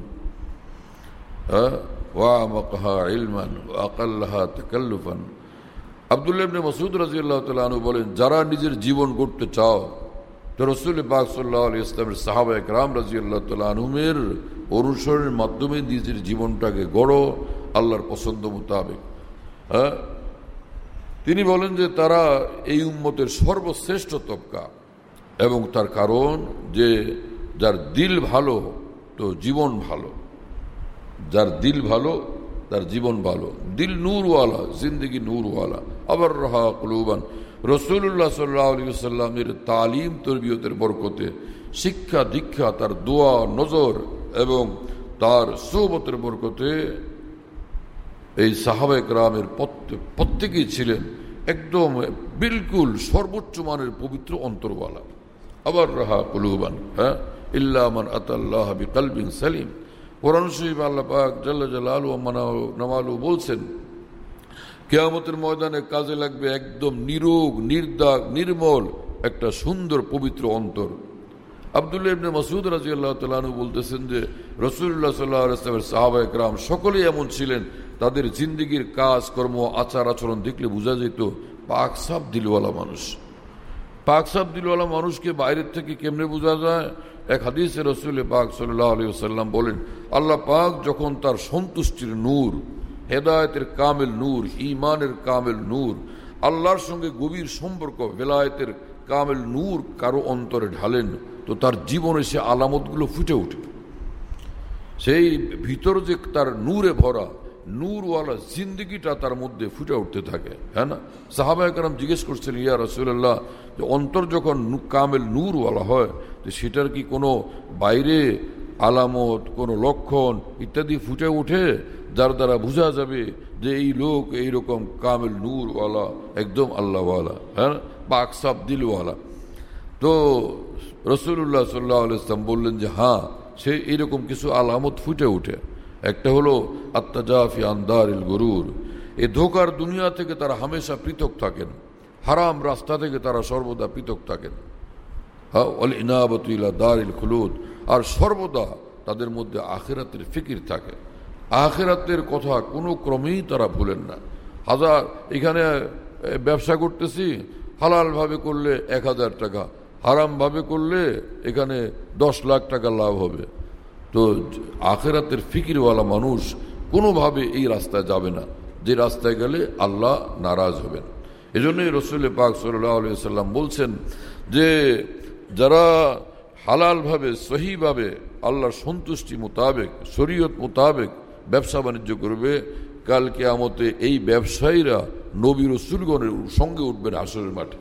ওয়া আমাকাহা ইলমান ওয়া আকাল্লাহা তাকাল্লুফান। আব্দুল্লাহ ইবনে মাসউদ রাদিয়াল্লাহু তাআলা আনহু বলেন, যারা নিজের জীবন গড়তে চাও তো রাসূল পাক সাল্লাল্লাহু আলাইহি ওয়াসাল্লামের সাহাবায়ে কেরাম রাদিয়াল্লাহু তাআলা আনহুমের অনুসরণের মাধ্যমে নিজের জীবনটাকে গড়ো আল্লাহর পছন্দ মোতাবেক। হ্যাঁ, তিনি বলেন যে তারা এই উম্মতের সর্বশ্রেষ্ঠ তবকা এবং তার কারণ যে যার দিল ভালো তো জীবন ভালো, যার দিল ভালো তার জীবন ভালো। দিল নূরওয়ালা, জিন্দগি নূরওয়ালা। আবার রাহা কুলুবান। রাসূলুল্লাহ সাল্লাল্লাহু আলাইহি ওয়াসাল্লামের তালিম তরবিয়তের বরকতে, শিক্ষা দীক্ষা, তার দোয়া নজর এবং তার সোহবতের বরকতে এই সাহাবায়ে কেরামের প্রত্যেকেই ছিলেন একদম বিলকুল সর্বোচ্চ মানের পবিত্র অন্তরওয়ালা। আবার রাহা কুলুবান। হ্যাঁ, ইল্লা মান আতাল্লাহ বিকলবিন সালিম। কোরআন শরীফ আল্লাহ পাক জাল্লা জালালুহু ওয়া নাওয়ালুহু বলছেন, কিয়ামতের ময়দানে কাজে লাগবে একদম নিরোগ, নির্দাগ, নির্মল একটা সুন্দর পবিত্র অন্তর। আব্দুল্লাহ ইবনে মাসউদ রাদিয়াল্লাহু তাআলা আনহু বলতেছেন যে রাসূলুল্লাহ সাল্লাল্লাহু আলাইহি ওয়াসাল্লামের সাহাবায়ে কেরাম সকলেই এমন ছিলেন, তাদের জিন্দেগির কাজ কর্ম আচার আচরণ দেখলে বোঝা যেত পাক সাফ দিলওয়ালা মানুষ। পাক সাফ দিলওয়ালা মানুষকে বাইরের থেকে কেমনে বোঝা যায়? এক হাদিসে রাসূল পাক সাল্লাল্লাহু আলাইহি ওয়াসাল্লাম বলেন, আল্লাহ পাক যখন তার সন্তুষ্টির নূর, হেদায়েতের কামেল নূর, ঈমানের কামেল নূর, আল্লাহর সঙ্গে গভীর সম্পর্ক, বেলায়েতের কামেল নূর কারো অন্তরে ঢালেন তো তার জীবনে সে আলামতগুলো ফুটে ওঠে। সেই ভিতর যে তার নূরে ভরা নূরওয়ালা জিন্দগিটা তার মধ্যে ফুটে উঠতে থাকে। হ্যাঁ না? সাহাবায়ে কেরাম জিজ্ঞেস করছেন, ইয়া রাসূলুল্লাহ, যে অন্তর যখন কামেল নূরওয়ালা হয় তো সেটার কি কোনো বাইরে আলামত, কোনো লক্ষণ ইত্যাদি ফুটে ওঠে যার দ্বারা বোঝা যাবে যে এই লোক এইরকম কামেল নূরওয়ালা, একদম আল্লাহওয়ালা, হ্যাঁ, পাক সাফ দিলওয়ালা? তো রাসূলুল্লাহ সাল্লাল্লাহু আলাইহি ওয়াসাল্লাম বললেন যে হ্যাঁ, সে এইরকম কিছু আলামত ফুটে ওঠে। একটা হলো আত্তাজাফি আন দারিল গুরুর, এই ধোকার দুনিয়া থেকে তারা হামেশা পৃথক থাকেন, হারাম রাস্তা থেকে তারা সর্বদা পৃথক থাকেন। হ্যাঁ, ওয়াল ইনাবাতু ইলা দারিল খুলুদ, আর সর্বদা তাদের মধ্যে আখিরাতের ফিকির থাকে, আখিরাতের কথা কোনো ক্রমেই তারা ভুলেন না। হাজার এখানে ব্যবসা করতেছি, হালালভাবে করলে এক হাজার টাকা, হারামভাবে করলে এখানে দশ লাখ টাকা লাভ হবে। তো আখিরাতের ফিকিরওয়ালা মানুষ কোনোভাবে এই রাস্তায় যাবে না, যে রাস্তায় গেলে আল্লাহ নারাজ হবেন। এজন্যই রাসূল পাক সাল্লাল্লাহু আলাইহি ওয়াসাল্লাম বলছেন যে যারা হালালভাবে সহিভাবে আল্লাহর সন্তুষ্টি মোতাবেক, শরীয়ত মোতাবেক ব্যবসা বাণিজ্য করবে, কাল কিয়ামতে এই ব্যবসায়ীরা নবী রাসূলগণের সঙ্গে উঠবেন হাসরের মাঠে।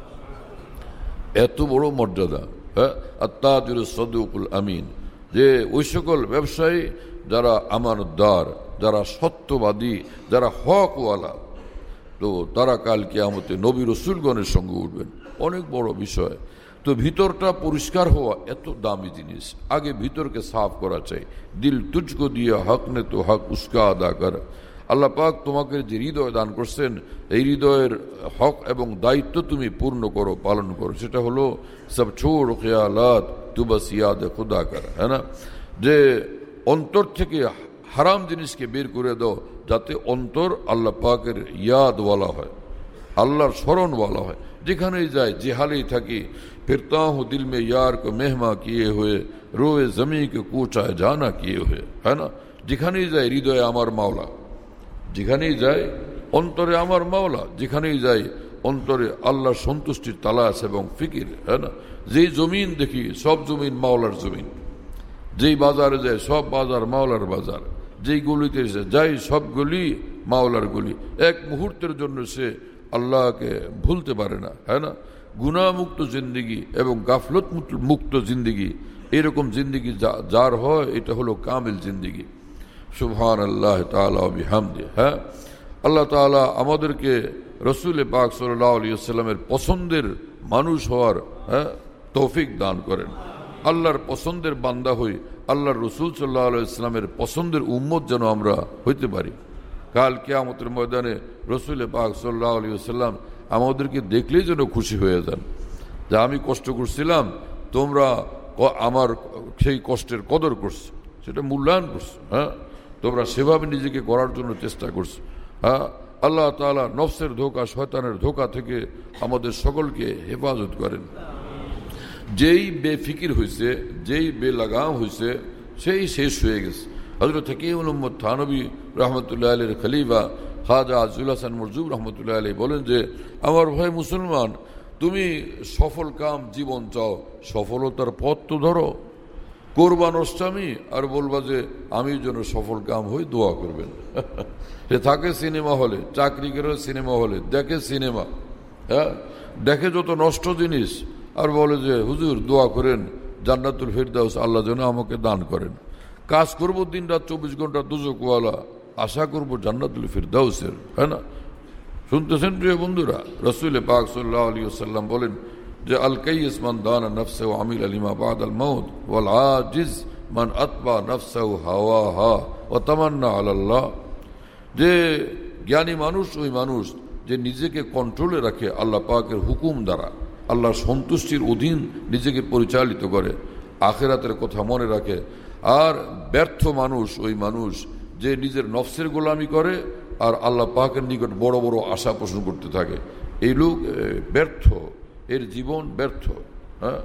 এত বড় মর্যাদা। হ্যাঁ, আত-তাজিরু সাদুকুল আমিন, যে ওই সকল ব্যবসায়ী যারা আমানতদার, যারা সত্যবাদী, যারা হকওয়ালা, তো তারা কাল কিয়ামতে নবী রাসূলগণের সঙ্গে উঠবেন। অনেক বড় বিষয়। তো ভিতরটা পরিষ্কার হওয়া এত দামি জিনিস, আগে ভিতরকে সাফ করা চাই। দিল তুজকো দিয়ে হক নে তো হক উসকা আদা কর। আল্লাহ পাক তোমাকে যে হৃদয় দান করছেন, এই হৃদয়ের হক এবং দায়িত্ব তুমি পূর্ণ করো, পালন করো। সেটা হলো সব ছোড় খেয়ালাত তু বাস ইয়াদ খুদা কর, হ্যাঁ না? যে অন্তর থেকে হারাম জিনিসকে বের করে দাও, যাতে অন্তর আল্লাহ পাকের ইয়াদওয়ালা হয়, আল্লাহর স্মরণওয়ালা হয়। যেখানেই যায়, যে হালেই থাকি, ফিরতা হুঁ দিল মে ইয়ার কো মেহমা কিয়ে হুয়ে, রোয়ে জমি কে কুচায় জানা কিয়ে হুয়ে, হ্যাঁ না? যেখানেই যায় হৃদয়ে আমার মাওলা, যেখানেই যায় অন্তরে আমার মাওলা, যেখানেই যায় অন্তরে আল্লাহর সন্তুষ্টির তালাশ এবং ফিকির, হ্যাঁ না? যেই জমিন দেখি সব জমিন মাওলার জমিন, যেই বাজারে যায় সব বাজার মাওলার বাজার, যেই গলিতে যাই সব গলি মাওলার গলি। এক মুহূর্তের জন্য সে আল্লাহকে ভুলতে পারে না, হ্যাঁ না? গুনাহমুক্ত জিন্দিগি এবং গাফলত মুক্ত জিন্দিগি এরকম জিন্দিগি যার হয় এটা হলো কামিল জিন্দিগি। সুবহানাল্লাহ তাআলা ওয়া বিহামদি। হ্যাঁ, আল্লাহ তাআলা আমাদেরকে রসুল পাক সাল্লাল্লাহু আলাইহি ওয়াসাল্লামের পছন্দের মানুষ হওয়ার হ্যাঁ তৌফিক দান করেন। আল্লাহর পছন্দের বান্দা হই, আল্লাহর রসুল সাল্লাল্লাহু আলাইহি ওয়াসাল্লামের পছন্দের উম্মত যেন আমরা হইতে পারি। কাল কিয়ামতের ময়দানে রসুল পাক সাল্লাল্লাহু আলাইহি ওয়াসাল্লাম আমাদেরকে দেখলেই যেন খুশি হয়ে যান, যে আমি কষ্ট করছিলাম, তোমরা আমার সেই কষ্টের কদর করছো, সেটা মূল্যায়ন করছো। হ্যাঁ, তোমরা সেভাবে নিজেকে করার জন্য চেষ্টা করছো। হ্যাঁ, আল্লাহ তাআলা নফসের ধোঁকা, শয়তানের ধোঁকা থেকে আমাদের সকলকে হেফাজত করেন। যেই বেফিকির হয়েছে, যেই বেলাগাম হয়েছে, সেই শেষ হয়ে গেছে। হযরত হাকিমুল উম্মত থানবী রহমতুল্লাহ আলাইহির খলিফা খাজা আজুল হাসান মরজুব রহমতুল্লাহ আলাইহি বলেন যে, আমার ভাই মুসলমান, তুমি সফল কাম জীবন চাও, সফলতার পথ তো ধরো। করবা নষ্টামি আর বলবা যে আমি যেন সফল কাম হই, দোয়া করবেন। সে থাকে সিনেমা হলে, চাকরি করে সিনেমা হলে, দেখে সিনেমা, হ্যাঁ দেখে যত নষ্ট জিনিস, আর বলে যে হুজুর দোয়া করেন জান্নাতুল ফিরদাউস আল্লাহ যেন আমাকে দান করেন। কাজ করবো দিন রাত চব্বিশ ঘন্টা দুজকওয়ালা, আশা করবো জান্নাতুল ফিরদাউসের। হ্যাঁ না, শুনতেছেন প্রিয় বন্ধুরা? রাসূল পাক সাল্লাল্লাহু আলাইহি ওয়াসাল্লাম বলেন যে আল কাইয়িস মান দানা নাফসাহু ওয়া আমিলা লিমা বাদাল মাউত ওয়াল আজিজ মান আতবা নাফসাহু হাওয়াহা ওয়া তামান্না আলাল্লাহ। যে জ্ঞানী মানুষ ওই মানুষ যে নিজেকে কন্ট্রোলে রাখে আল্লাহ পাকের হুকুম দ্বারা, আল্লাহর সন্তুষ্টির অধীন নিজেকে পরিচালিত করে, আখিরাতের কথা মনে রাখে। আর ব্যর্থ মানুষ ওই মানুষ যে নিজের নফসের গোলামি করে আর আল্লাহ পাকের নিকট বড় বড় আশা পোষণ করতে থাকে। এই লোক ব্যর্থ, এর জীবন ব্যর্থ। হ্যাঁ,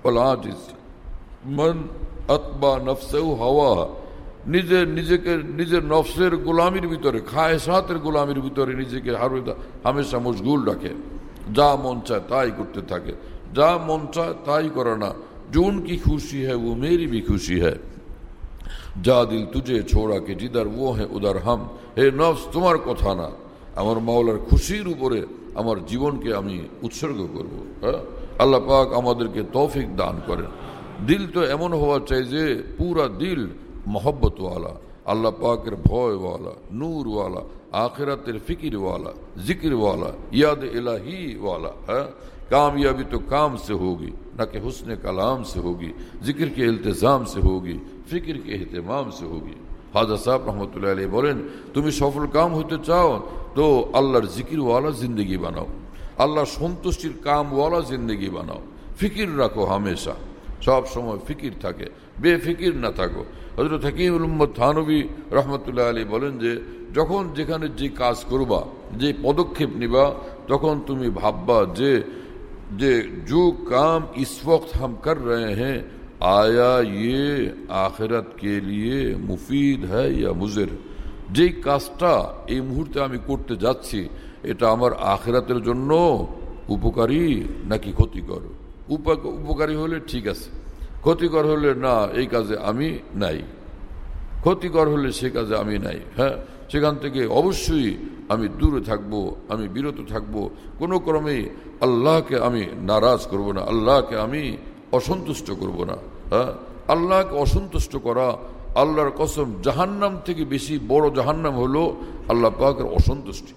মান আতবা নফসাহু হাওয়া, নিজের নিজেকে নিজের নফসের গোলামির ভিতরে, খায়সাতের গোলামির ভিতরে নিজেকে হামেশা মশগুল রাখে, যা মন চায় তাই করতে থাকে, যা মন চায় তাই করে না। জুন কি খুশি হ্যাঁ वो मेरी भी खुशी है, যা দিল তুঝে ছোড়া কে জিদার ও হ্যাঁ উদার হাম। হে নফস, তোমার কথা না, আমার মাওলার খুশির উপরে আমার জীবনকে আমি উৎসর্গ করব। হ্যাঁ, আল্লাহ পাক আমাদেরকে তৌফিক দান করেন। দিল তো এমন হওয়া চাই যে পুরা দিল মোহব্বতওয়ালা, আল্লাহ পাকের ভয়ওয়ালা, নূরওয়ালা, आखिरतेर फिक्र वाला, जिक्र वाला, याद इलाही वाला है। कामयाबी तो काम से होगी न कि हुस्न कलाम से होगी, जिक्र के इल्तिजाम से होगी, फिक्र के एहतमाम से होगी। हाजा साहब रहमतुल्लाह अलैहि बोलेन, तुम सफल काम होते चाओ तो अल्लाहर जिक्र वाला जिंदगी बनाओ, अल्लाह सन्तुष्टिर काम वाला जिंदगी बनाओ। फिक्र रखो, हमेशा सब समय फिक्र थाके, बेफिक्र ना थाको। हजरत हकीमुल उम्मत थानवी रहमतुल्लाह अलैहि बोलेन जे যখন যেখানে যে কাজ করবা, যে পদক্ষেপ নিবা, তখন তুমি ভাববা যে যে जो काम इस वक्त हम कर रहे हैं आया ये आखिरत के लिए मुफीद है या मुजिर। যে কাজটা এই মুহূর্তে আমি করতে যাচ্ছি এটা আমার আখিরাতের জন্য উপকারী নাকি ক্ষতিকর। উপকারী হলে ঠিক আছে, ক্ষতিকর হলে না, এই কাজে আমি নাই। ক্ষতিকর হলে সে কাজে আমি নাই। হ্যাঁ, সেখান থেকে অবশ্যই আমি দূরে থাকব, আমি বিরত থাকব। কোনো ক্রমে আল্লাহকে আমি নারাজ করব না, আল্লাহকে আমি অসন্তুষ্ট করব না। হ্যাঁ, আল্লাহকে অসন্তুষ্ট করা, আল্লাহর কসম, জাহান্নাম থেকে বেশি বড় জাহান্নাম হলো আল্লাহ পাকের অসন্তুষ্টি।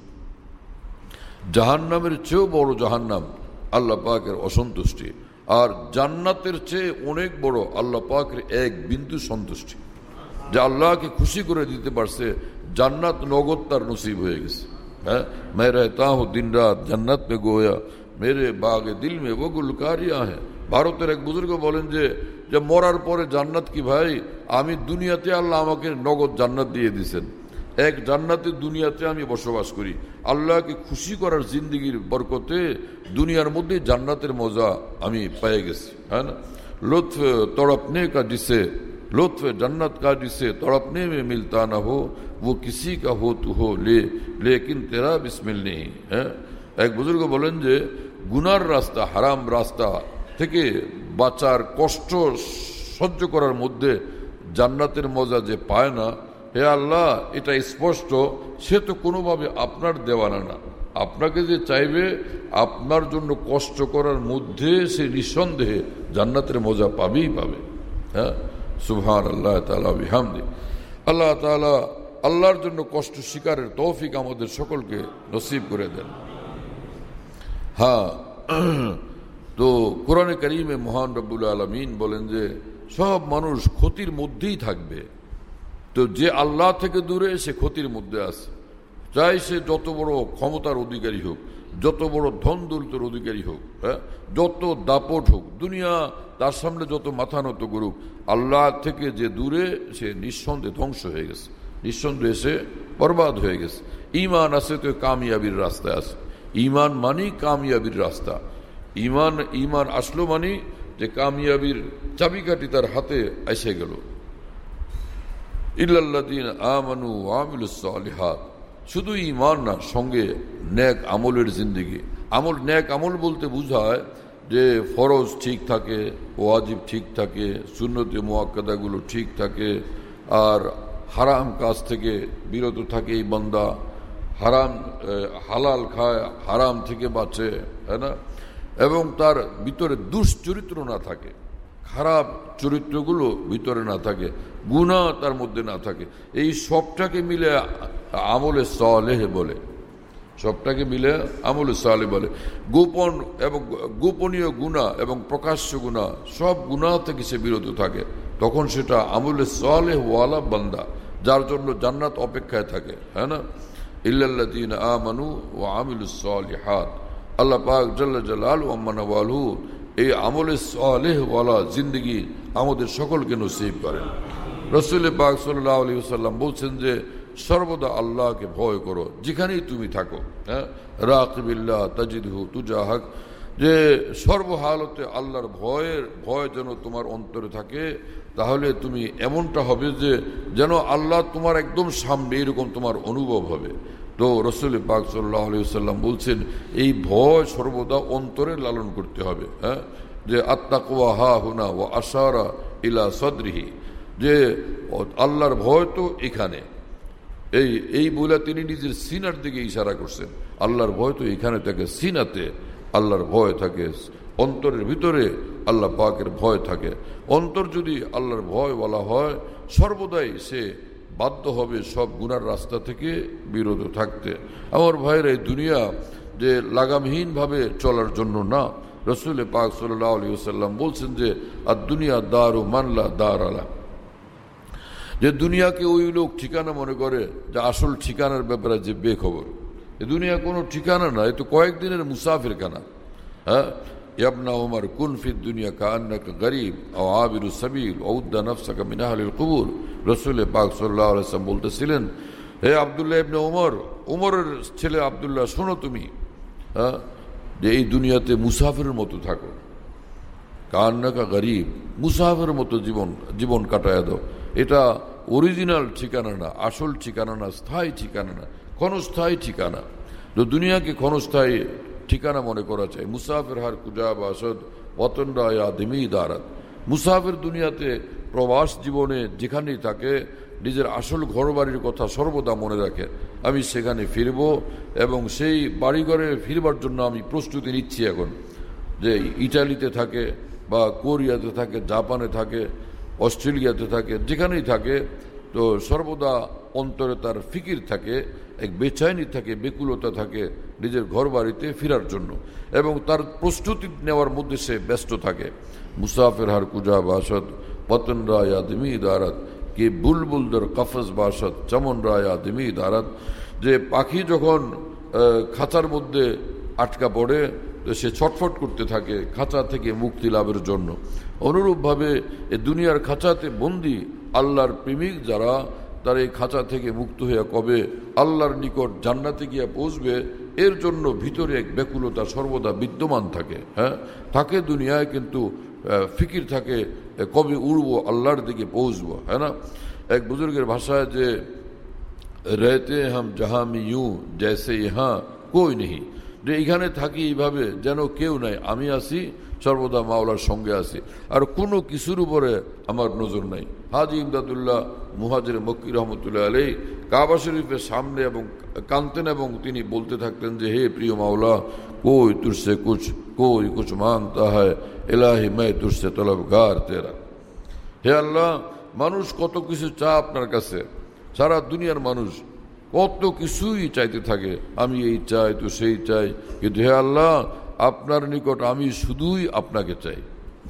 জাহান্নামের চেয়েও বড় জাহান্নাম আল্লাহ পাকের অসন্তুষ্টি। আর জান্নাতের চেয়ে অনেক বড় আল্লাহ পাকের এক বিন্দু সন্তুষ্টি। যে আল্লাহকে খুশি করে দিতে পারছে, জান্নাত নগদ তার নসিব হয়ে গেছে। হ্যাঁ, मैं रहता हूँ दिन रात जन्नत में गोया मेरे बागे दिल में वो गुलकारियाँ हैं। ভারতের এক বুজুর্গ বলেন যে যে মরার পরে জান্নাত কি ভাই, আমি দুনিয়াতে আল্লাহ আমাকে নগদ জান্নাত দিয়ে দিয়েছেন, এক জান্নাতে দুনিয়াতে আমি বসবাস করি। আল্লাহকে খুশি করার জিন্দিগির বরকতে দুনিয়ার মধ্যে জান্নাতের মজা আমি পেয়ে গেছি। হ্যাঁ না, লুৎফ তড়পনে কা जिसे लुत्फ जन्नत का जिसे तड़पने में मिलता ना हो वो किसी का हो तो हो ले लेकिन तेरा बिस्मिल नहीं है। एक बुजुर्ग बोलें जे गुनार रास्ता, हाराम रास्ता থেকে বাঁচার কষ্ট সহ্য করার মধ্যে জান্নাতের মজা যে পায় না, হে আল্লাহ এটা স্পষ্ট, সে তো কোনোভাবে আপনার দেওয়ানা না। আপনাকে যে চাইবে আপনার জন্য কষ্ট করার মধ্যে সে নিঃসন্দেহে জান্নাতের মজা পাবেই পাবে। হ্যাঁ, সুবহান আল্লাহ তাআলা বিহামদি। আল্লাহ তাআলা আল্লাহর জন্য কষ্ট স্বীকারের তৌফিক আমাদের সকলকে নসিব করে দেন। হ্যাঁ, তো কোরআনে কারীমে মহান রব্বুল আলামিন বলেন যে সব মানুষ ক্ষতির মধ্যেই থাকবে। তো যে আল্লাহ থেকে দূরে সে ক্ষতির মধ্যে আছে, চাই সে যত বড় ক্ষমতার অধিকারী হোক, যত বড় ধন দৌলতের অধিকারী হোক, হ্যাঁ, যত দাপট হোক, দুনিয়া তার সামনে যত মাথা নত করুক, আল্লাহ থেকে যে দূরে সে নিঃসন্দেহে ধ্বংস হয়ে গেছে, নিঃসন্দেহে সে বরবাদ হয়ে গেছে। ঈমান আছে তো কামিয়াবির রাস্তায় আছে। ঈমান মানি কামিয়াবির রাস্তা। ঈমান ঈমান আসলো মানি যে কামিয়াবির চাবিকাঠি তার হাতে এসে গেল। ইল্লাল্লাযীনা আমানু ওয়া আমিলুস সালিহাত, শুধু ঈমান না, সঙ্গে নেক আমলের জিন্দেগি। আমল, নেক আমল বলতে বোঝায় যে ফরজ ঠিক থাকে, ওয়াজিব ঠিক থাকে, সুন্নতে মুআক্কাদাগুলো ঠিক থাকে, আর হারাম কাজ থেকে বিরত থাকে এই বান্দা, হারাম হালাল খায়, হারাম থেকে বাঁচে, তাই না, এবং তার ভিতরে দুশ্চরিত্র না থাকে, খারাপ চরিত্রগুলো ভিতরে না থাকে, গুনাহ তার মধ্যে না থাকে। এই সবটাকে মিলে আমলে সালেহ বলে, সবটাকে মিলে আমলে সালেহ বলে। গোপন এবং গোপনীয় গুনাহ এবং প্রকাশ্য গুনাহ, সব গুনাহ থেকে সে বিরত থাকে, তখন সেটা আমলে সালেহ ওয়ালা বান্দা, যার জন্য জান্নাত অপেক্ষায় থাকে, হ্যাঁ না। ইল্লাল্লাযীনা আমানু ওয়া আমিলুস সালিহাত, আল্লাহ পাক জাল্লা জালালুহু আম্মা নাওয়ালহু এই আমলে সালেহ ওয়ালা জিন্দেগি আমাদের সকলকে নসিব করেন। রাসূল পাক সাল্লাল্লাহু আলাইহি ওয়াসাল্লাম বলছেন যে সর্বদা আল্লাহকে ভয় করো যেখানেই তুমি থাকো, হ্যাঁ, রাকিবিল্লাহ তাজিদহু তুজাহাক, যে সর্বহালতে আল্লাহর ভয়ের ভয় যেন তোমার অন্তরে থাকে, তাহলে তুমি এমনটা হবে যে যেন আল্লাহ তোমার একদম সামনে, এরকম তোমার অনুভব হবে। তো রাসূল পাক সাল্লাল্লাহু আলাইহি ওয়াসাল্লাম বলছেন এই ভয় সর্বদা অন্তরে লালন করতে হবে, হ্যাঁ, যে আত্তাকওয়া হা হুনা ওয়া আশারা ইলা সাদরিহি, যে আল্লাহর ভয় তো এখানে, এই এই বলে তিনি নিজের সিনার দিকে ইশারা করছেন। আল্লাহর ভয় তো এখানে থাকে, সিনাতে আল্লাহর ভয় থাকে, অন্তরের ভিতরে আল্লাহ পাকের ভয় থাকে। অন্তর যদি আল্লাহর ভয় বলা হয়, সর্বদাই সে বাধ্য হবে সব গুনার রাস্তা থেকে বিরত থাকতে। আমার ভাইয়ের এই দুনিয়া যে লাগামহীনভাবে চলার জন্য না। রাসূল পাক সাল্লাল্লাহু আলাইহি ওয়াসাল্লাম বলছেন যে আর দুনিয়া দারু মানলা দার আলা, যে দুনিয়াকে ওই লোক ঠিকানা মনে করে যে আসল ঠিকানার ব্যাপারে যে বেখবর। এ দুনিয়া কোনো ঠিকানা না, এ তো কয়েকদিনের মুসাফির খানা। হ্যাঁ, ইবনা উমর কুন ফিদ দুনিয়া কাআন্নাকা গরীব আও আবিরু সাবিল ওউদ্দা নাফসাকা মিন আহলিল কুবুর। রাসূল পাক সাল্লাল্লাহু আলাইহি ওয়াসাল্লাম বলতেছিলেন, হে আব্দুল্লাহ ইবনে উমর, উমরের ছেলে আব্দুল্লাহ, শোনো তুমি, হ্যাঁ, যে এই দুনিয়াতে মুসাফিরের মতো থাকো, কাআন্নাকা গরীব, মুসাফিরের মতো জীবন জীবন কাটায় দাও। এটা অরিজিনাল ঠিকানা না, আসল ঠিকানা না, স্থায়ী ঠিকানা না, ক্ষণস্থায়ী ঠিকানা। তো দুনিয়াকে ক্ষণস্থায়ী ঠিকানা মনে করা চাই। মুসাফির হার কুজা বাসদ ওয়াতন রায়া দিমি দারাত, মুসাফির দুনিয়াতে প্রবাস জীবনে যেখানেই থাকে নিজের আসল ঘর বাড়ির কথা সর্বদা মনে রাখে, আমি সেখানে ফিরব এবং সেই বাড়িঘরে ফিরবার জন্য আমি প্রস্তুতি নিচ্ছি। এখন যে ইটালিতে থাকে বা কোরিয়াতে থাকে, জাপানে থাকে, অস্ট্রেলিয়াতে থাকে, যেখানেই থাকে, তো সর্বদা অন্তরে তার ফিকির থাকে, এক বেচাইনি থাকে, বেকুলতা থাকে নিজের ঘর বাড়িতে ফেরার জন্য, এবং তার প্রস্তুতি নেওয়ার মধ্যে সে ব্যস্ত থাকে। মুসাফির হার কুজা বাসত পতন রায় আদমি দারাত, কে বুলবুলদের কফস বাসত চমন রায় আদমি দারাত, যে পাখি যখন খাঁচার মধ্যে আটকা পড়ে তো সে ছটফট করতে থাকে খাঁচা থেকে মুক্তি লাভের জন্য। অনুরূপভাবে এ দুনিয়ার খাঁচাতে বন্দী আল্লাহর প্রেমিক যারা, তার এই খাঁচা থেকে মুক্ত হইয়া কবে আল্লাহর নিকট জান্নাতে গিয়া পৌঁছবে, এর জন্য ভিতরে এক ব্যাকুলতা সর্বদা বিদ্যমান থাকে। হ্যাঁ, থাকে দুনিয়ায়, কিন্তু ফিকির থাকে কবে উড়বো, আল্লাহর দিকে পৌঁছবো। হ্যাঁ না, এক বুজুর্গের ভাষায় যে রেতে হাম জাহা মে ইউ জैसे ইহা কোই নেই, যে এইখানে থাকি এইভাবে যেন কেউ নাই, আমি আছি সর্বদা মাওলার সঙ্গে আছি, আর কোনো কিছুর উপরে আমার নজর নাই। হাজি ইমদাদুল্লাহ মুহাজির মক্কি রহমতুল্লাহ আলাই কাবা শরীফের সামনে এবং কানতেন এবং তিনি বলতে থাকতেন যে হে প্রিয় মাওলা, কোই তুরসে কুছ কোই কুছ মাংতা হ্যায় ইলাহি मैं तुझसे तलबगार तेरा, হে আল্লাহ, মানুষ কত কিছু চায় আপনার কাছে, সারা দুনিয়ার মানুষ কত কিছুই চাইতে থাকে, আমি এই চাই তো সেই চাই, কিন্তু হে আল্লাহ আপনার নিকট আমি শুধুই আপনাকে চাই।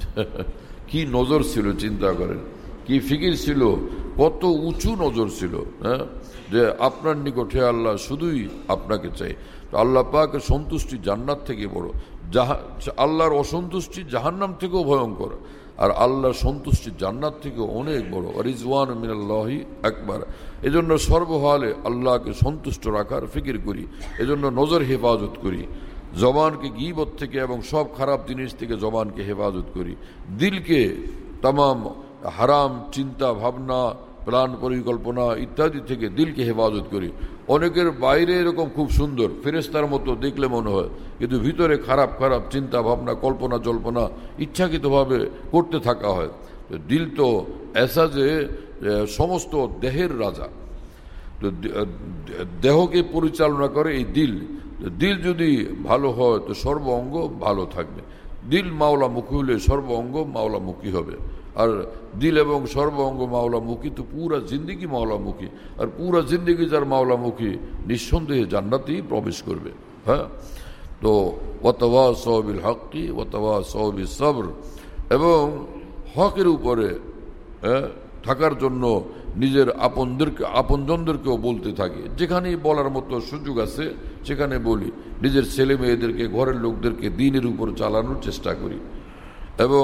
কি নজর ছিল, চিন্তা করেন, কি ফিকির ছিল, কত উঁচু নজর ছিল, হ্যাঁ, যে আপনার নিকট হে আল্লাহ শুধুই আপনাকে চাই। আল্লাহ পাকের সন্তুষ্টি জান্নাত থেকে বড়, আল্লাহর অসন্তুষ্টি জাহান্নাম থেকেও ভয়ঙ্কর, আর আল্লাহর সন্তুষ্টি জান্নাত থেকে অনেক বড়। রিজওয়ান মিনাল্লাহি আকবার। এজন্য সর্বহালে আল্লাহকে সন্তুষ্ট রাখার ফিকির করি, এজন্য নজর হেফাজত করি, জবানকে গীবত থেকে এবং সব খারাপ জিনিস থেকে জবানকে হেফাজত করি, দিলকে তামাম হারাম চিন্তা ভাবনা প্ল্যান পরিকল্পনা ইত্যাদি থেকে দিলকে হেফাজত করি। অনেকের বাইরে এরকম খুব সুন্দর ফেরেশতার মতো দেখলে মনে হয়, কিন্তু ভিতরে খারাপ খারাপ চিন্তা ভাবনা কল্পনা জল্পনা ইচ্ছাকৃতভাবে করতে থাকা হয়। দিল তো এসা যে সমস্ত দেহের রাজা, তো দেহকে পরিচালনা করে এই দিল। দিল যদি ভালো হয় তো সর্ব অঙ্গ ভালো থাকবে। দিল মাওলামুখী হলে সর্ব অঙ্গ মাওলামুখী হবে, আর দিল এবং সর্ব অঙ্গ মাওলামুখী তো পুরা জিন্দিগি মাওলামুখী, আর পুরা জিন্দিগি যার মাওলামুখী নিঃসন্দেহে জান্নাতেই প্রবেশ করবে। হ্যাঁ, তো ওয়াতাওয়াসাউ বিল হক্কি ওয়াতাওয়াসাউ বিস সবর, এবং হকের উপরে থাকার জন্য নিজের আপনদেরকে আপনজনদেরকেও বলতে থাকি, যেখানেই বলার মতো সুযোগ আছে সেখানে বলি। নিজের ছেলে মেয়েদেরকে, ঘরের লোকদেরকে দ্বীনের উপর চালানোর চেষ্টা করি, এবং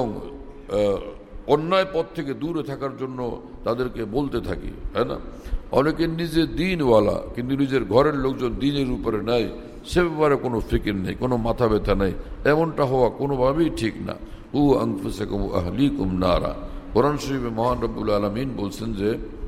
অন্যায় পথ থেকে দূরে থাকার জন্য তাদেরকে বলতে থাকি, হ্যাঁ না। অনেকে নিজে দিনওয়ালা, কিন্তু নিজের ঘরের লোকজন দিনের উপরে নাই, সে ব্যাপারে কোনো ফিকির নেই, কোনো মাথা ব্যথা নেই। এমনটা হওয়া কোনোভাবেই ঠিক না। উ আনফুসাকুম আহলিকুম নারা। কোরআন শরীফে মহান রব্বুল আলামিন বলছেন যে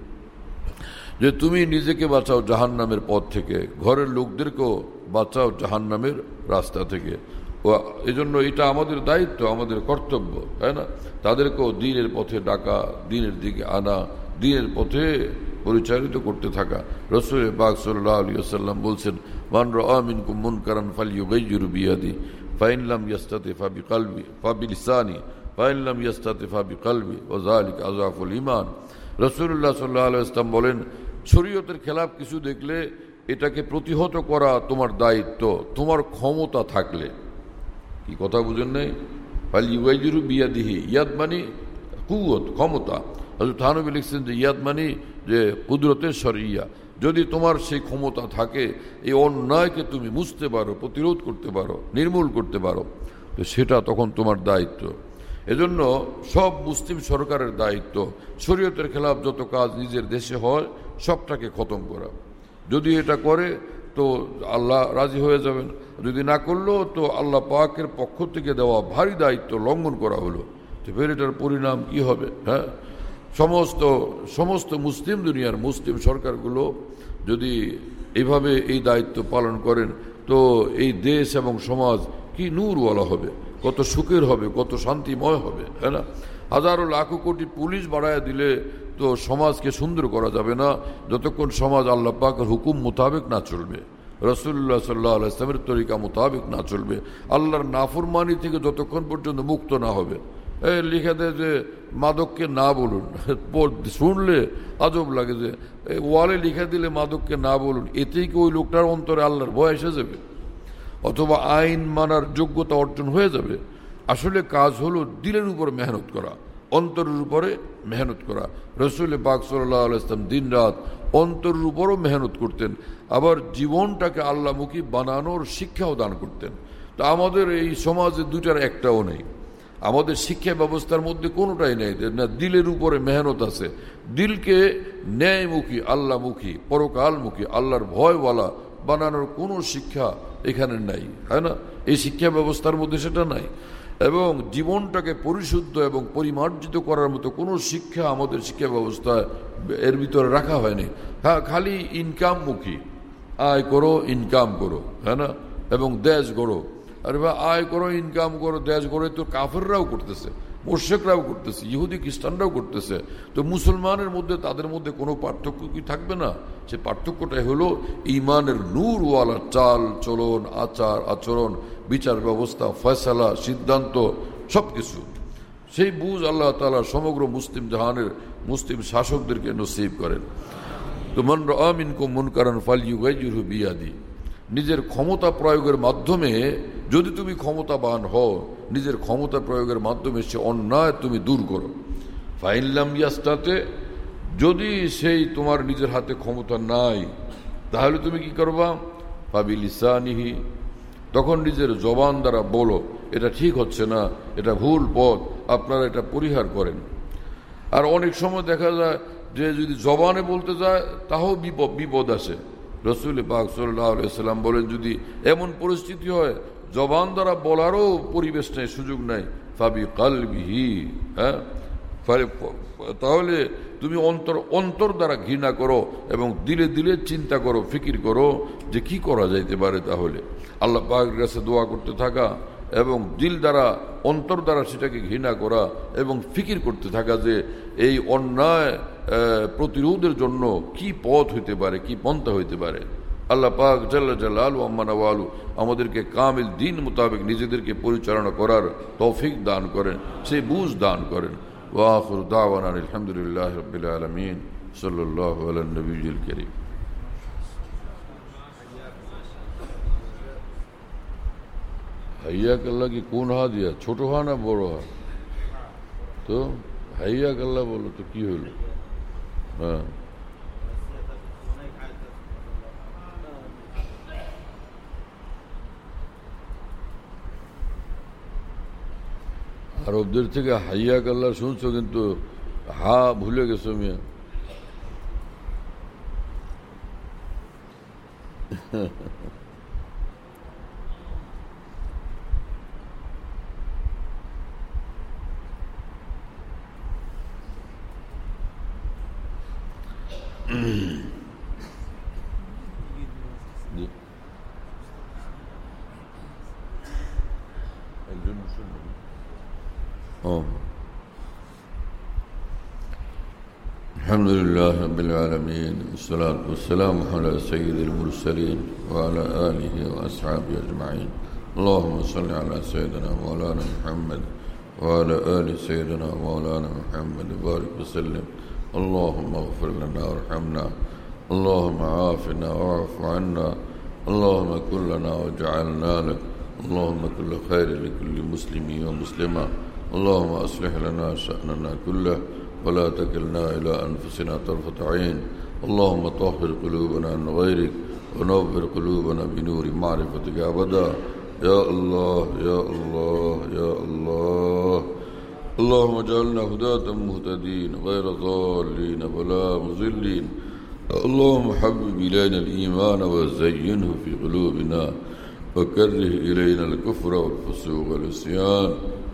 যে তুমি নিজেকে বাঁচাও জাহান্নামের পথ থেকে, ঘরের লোকদেরকেও বাঁচাও জাহান্নামের রাস্তা থেকে। এজন্য এটা আমাদের দায়িত্ব, আমাদের কর্তব্য, তাই না। তাদেরকেও দ্বীনের পথে ডাকা, দ্বীনের দিকে আনা, দ্বীনের পথে পরিচালিত করতে থাকা। রাসূল পাক সাল্লাল্লাহু আলাইহি ওয়াসাল্লাম বলছেন, মান রাআ মিনকুম মুনকারান ফালইয়ুগাইয়িরু বিয়াদি ফাইন লাম ইয়াস্তাতি ফাবিকলবি ফাবিলিসানি ফাইন লাম ইয়াস্তাতি ফাবিকলবি ওয়া যালিকা আযাফুল ঈমান। রাসূলুল্লাহ সাল্লাল্লাহু আলাইহি ওয়াসাল্লাম বলেন, শরীয়তের খেলাফ কিছু দেখলে এটাকে প্রতিহত করা তোমার দায়িত্ব, তোমার ক্ষমতা থাকলে। কি কথা বুঝেন নাই? ফালইয়ুগাইয়িরু বিয়াদিহি, ইয়াদ মানে কুওয়াত, ক্ষমতা। হযরত থানবী লিখছেন যে ইয়াদ মানে যে কুদরতের শরইয়া, যদি তোমার সেই ক্ষমতা থাকে এই অন্যায়কে তুমি মুছতে পারো, প্রতিরোধ করতে পারো, নির্মূল করতে পারো, তো সেটা তখন তোমার দায়িত্ব। এজন্য সব মুসলিম সরকারের দায়িত্ব শরীয়তের খেলাফ যত কাজ নিজের দেশে হয় সবটাকে খতম করা। যদি এটা করে তো আল্লাহ রাজি হয়ে যাবেন, যদি না করলো তো আল্লাহ পাকের পক্ষ থেকে দেওয়া ভারী দায়িত্ব লঙ্ঘন করা হলো, তো ফের এটার পরিণাম কি হবে? হ্যাঁ, সমস্ত সমস্ত মুসলিম দুনিয়ার মুসলিম সরকারগুলো যদি এইভাবে এই দায়িত্ব পালন করেন তো এই দেশ এবং সমাজ কি নূরওয়ালা হবে, কত সুখের হবে, কত শান্তিময় হবে, হ্যাঁ না। হাজারো লাখো কোটি পুলিশ বাড়ায় দিলে তো সমাজকে সুন্দর করা যাবে না যতক্ষণ সমাজ আল্লাহ পাকের হুকুম মোতাবেক না চলবে, রাসূলুল্লাহ সাল্লাল্লাহু আলাইহি ওয়াসাল্লামের তরিকা মোতাবেক না চলবে, আল্লাহর নাফরমানি থেকে যতক্ষণ পর্যন্ত মুক্ত না হবে। এই লিখে দেয় যে মাদককে না বলুন, শুনলে আজব লাগে যে ওয়ালে লিখে দিলে মাদককে না বলুন, এতেই কি ওই লোকটার অন্তরে আল্লাহর ভয় এসে যাবে, অথবা আইন মানার যোগ্যতা অর্জন হয়ে যাবে? আসলে কাজ হলো দিলের উপর মেহনত করা, অন্তরের উপরে মেহনত করা। রাসূল পাক সাল্লাল্লাহু আলাইহি ওয়াসাল্লাম দিন রাত অন্তরের উপরও মেহনত করতেন, আবার জীবনটাকে আল্লাহমুখী বানানোর শিক্ষাও দান করতেন। তা আমাদের এই সমাজে দুটার একটাও নেই, আমাদের শিক্ষা ব্যবস্থার মধ্যে কোনোটাই নেই না দিলের উপরে মেহনত আছে। দিলকে ন্যায়মুখী, আল্লাহমুখী, পরকালমুখী, আল্লাহর ভয়ওয়ালা বানানোর কোনো শিক্ষা এখানে নাই, হ্যাঁ না। এই শিক্ষা ব্যবস্থার মধ্যে সেটা নাই, এবং জীবনটাকে পরিশুদ্ধ এবং পরিমার্জিত করার মতো কোনো শিক্ষা আমাদের শিক্ষা ব্যবস্থায় এর ভিতরে রাখা হয়নি। হ্যাঁ, খালি ইনকামমুখী, আয় করো ইনকাম করো, হ্যাঁ না, এবং দেশ গড়ো। আরে বা আয় করো ইনকাম করো দেশ গড়ে তো কাফেররাও করতেছে, মুশরিকরাও করতেছে, ইহুদি খ্রিস্টানরাও করতেছে। তো মুসলমানের মধ্যে তাদের মধ্যে কোনো পার্থক্য কি থাকবে না? সে পার্থক্যটাই হলো ঈমানের নূরওয়ালা চাল চলন, আচার আচরণ, বিচার ব্যবস্থা, ফয়সালা, সিদ্ধান্ত, সব কিছু সেই বুঝ আল্লাহ তাআলা সমগ্র মুসলিম জাহানের মুসলিম শাসকদেরকে নসিব করেন। তো মান রাআ মিনকুম মুনকারান ফালইউগাইয়িরহু বিয়াদি, নিজের ক্ষমতা প্রয়োগের মাধ্যমে যদি তুমি ক্ষমতাবান হও, নিজের ক্ষমতা প্রয়োগের মাধ্যমে সে অন্যায় তুমি দূর করো। ফাইন লাম ইয়াস্তাতে, যদি সেই তোমার নিজের হাতে ক্ষমতা নাই, তাহলে তুমি কি করবা? ফাবিলিসানিহি, তখন নিজের জবান দ্বারা বলো এটা ঠিক হচ্ছে না, এটা ভুল পথ, আপনারা এটা পরিহার করেন। আর অনেক সময় দেখা যায় যে যদি জবানে বলতে যায় তাও বিপদ বিপদ আসে। রাসূল পাক সাল্লাল্লাহু আলাইহি ওয়াসাল্লাম বলেন, যদি এমন পরিস্থিতি হয় জবান দ্বারা বলারও পরিবেশ নেই, সুযোগ নাই, ফাবি কালবিহি, হ্যাঁ, তাহলে তুমি অন্তর অন্তর দ্বারা ঘৃণা করো এবং দিলে দিলে চিন্তা করো, ফিকির করো যে কি করা যাইতে পারে। তাহলে আল্লাহ পাকের কাছে দোয়া করতে থাকা এবং দিল দ্বারা অন্তর দ্বারা সেটাকে ঘৃণা করা এবং ফিকির করতে থাকা যে এই অন্যায় প্রতিরোধের জন্য কি পথ হইতে পারে, কি পন্থা হইতে পারে। আল্লাহ পাক জাল্লা জালালু আম্মা নাওয়ালু আমাদেরকে কামিল দিন মোতাবেক নিজেদেরকে পরিচালনা করার তৌফিক দান করেন, সেই বুঝ দান করেন। ওয়া আখিরু দাওয়ানা আলহামদুলিল্লাহি রাব্বিল আলামিন সাল্লাল্লাহু আলা নবিয়্যিল কারীম। হাইয়া কাল্লা কি কোন হা দিয়া, ছোট হা না বড় হা? তো হাইয়া কাল্লা বলো তো কি হইল? হ্যাঁ, আরবদের থেকে হাইয়া কাল্লা শুনছো কিন্তু হা ভুলে গেছো মিয়া। الحمد لله رب العالمين والصلاة والسلام على سيد المرسلين وعلى آله وأصحابه أجمعين. اللهم صل على سيدنا مولانا محمد وعلى آل سيدنا مولانا محمد وبارك وسلم. اللهم اغفر لنا وارحمنا، اللهم عافنا واعف عنا، اللهم كن لنا وجعلنا لك، اللهم كل خير لكل مسلم ومسلمة، اللهم أصلح لنا شأننا كله ولا تكلنا إلى أنفسنا طرفة عين، اللهم طهر قلوبنا عن غيرك ونور قلوبنا بنور معرفتك أبدا. يا الله يا الله يا الله، اللهم اجعلنا هداة مهتدين غير ضالين ولا مضلين. اللهم حبب إلينا الإيمان وزينه في قلوبنا وكره إلينا الكفر والفسوق والعصيان.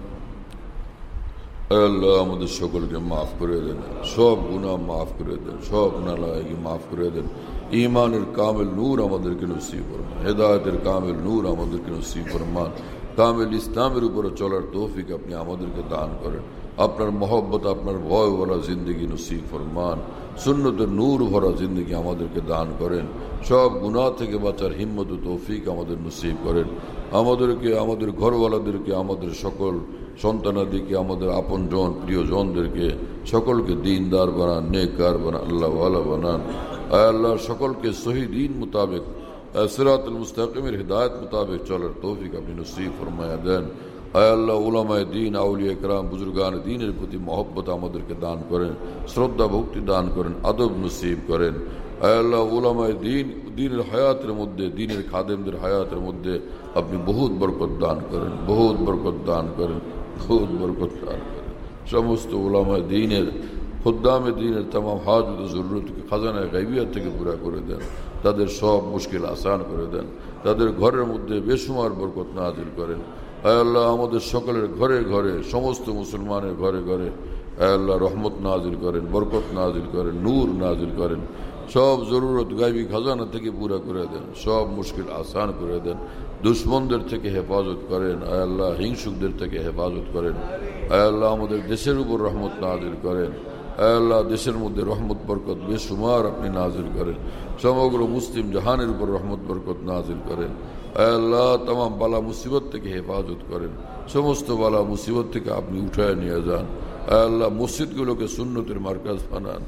আল্লাহ আমাদের সকলকে মাফ করে দেন, সব গুনাহ মাফ করে দেন, সব নালায়েকি মাফ করে দেন। ঈমানের কামিল নূর আমাদেরকে নসিব ফরমান, হেদায়েতের কামিল নূর আমাদেরকে নসিব ফরমান। কামিল ইসলামের উপরে চলার তৌফিক আপনি আমাদেরকে দান করেন। আপনার মহব্বত, আপনার ভয় ভরা জিন্দগি নসিব ফরমান। সুন্নতের নূর ভরা জিন্দগি আমাদেরকে দান করেন। সব গুনাহ থেকে বাঁচার হিম্মত ও তৌফিক আমাদের নসিব করেন। আমাদেরকে, আমাদের ঘরওয়ালাদেরকে, আমাদের সকল সন্তানাদিকে, আমাদের আপনজন প্রিয়জনদেরকে সকলকে দিনদার বানান, নেককার বানান, আল্লাহওয়ালা বানান। আয় আল্লাহ, সকলকে সহি দিন মোতাবেক, সিরাতুল মুস্তাকিমের হিদায়ত মোতাবেক চলার তৌফিক আপনি নসিব ফরমায়া দেন। আয় আল্লাহ, উলামায়ে দ্বীন, আউলিয়া কেরাম, বুজুর্গান দ্বীনের প্রতি মহব্বত আমাদেরকে দান করেন, শ্রদ্ধা ভক্তি দান করেন, আদব নসিব করেন। আয় আল্লাহ, উলামায়ে দ্বীন দ্বীনের হায়াতের মধ্যে, দ্বীনের খাদেমদের হায়াতের মধ্যে আপনি বহুত বরকত দান করেন, বহুত বরকত দান করেন, বহুত বরকত দান করেন। সমস্ত উলামায়ে দ্বীনের, খুদ্দামে দ্বীনের तमाम হাজত ও জরুরতকে খাজানায়ে গায়বিয়াত থেকে পুরা করে দেন। তাদের সব মুশকিল আসান করে দেন। তাদের ঘরের মধ্যে বেশুমার বরকত নাজিল করেন। আয় আল্লাহ, আমাদের সকলের ঘরে ঘরে, সমস্ত মুসলমানের ঘরে ঘরে আয় আল্লাহ রহমত নাজিল করেন, বরকত নাজিল করেন, নূর নাজিল করেন। সব জরুরত গায়বী খাজানা থেকে পুরা করে দেন, সব মুশকিল আসান করে দেন। দুশ্মনদের থেকে হেফাজত করেন। আয় আল্লাহ, হিংসুকদের থেকে হেফাজত করেন। আয় আল্লাহ, আমাদের দেশের উপর রহমত নাজিল করেন। আয় আল্লাহ, দেশের মধ্যে রহমত বরকত বেশুমার আপনি নাজিল করেন। সমগ্র মুসলিম জাহানের উপর রহমত বরকত নাজিল করেন। আয় আল্লাহ তামাম বালা মুসিবত থেকে হেফাজত করেন, সমস্ত বালা মুসিবত থেকে আপনি উঠায় নিয়ে যান। আয় আল্লাহ মসজিদগুলোকে সুন্নতের মার্কাজ বানান,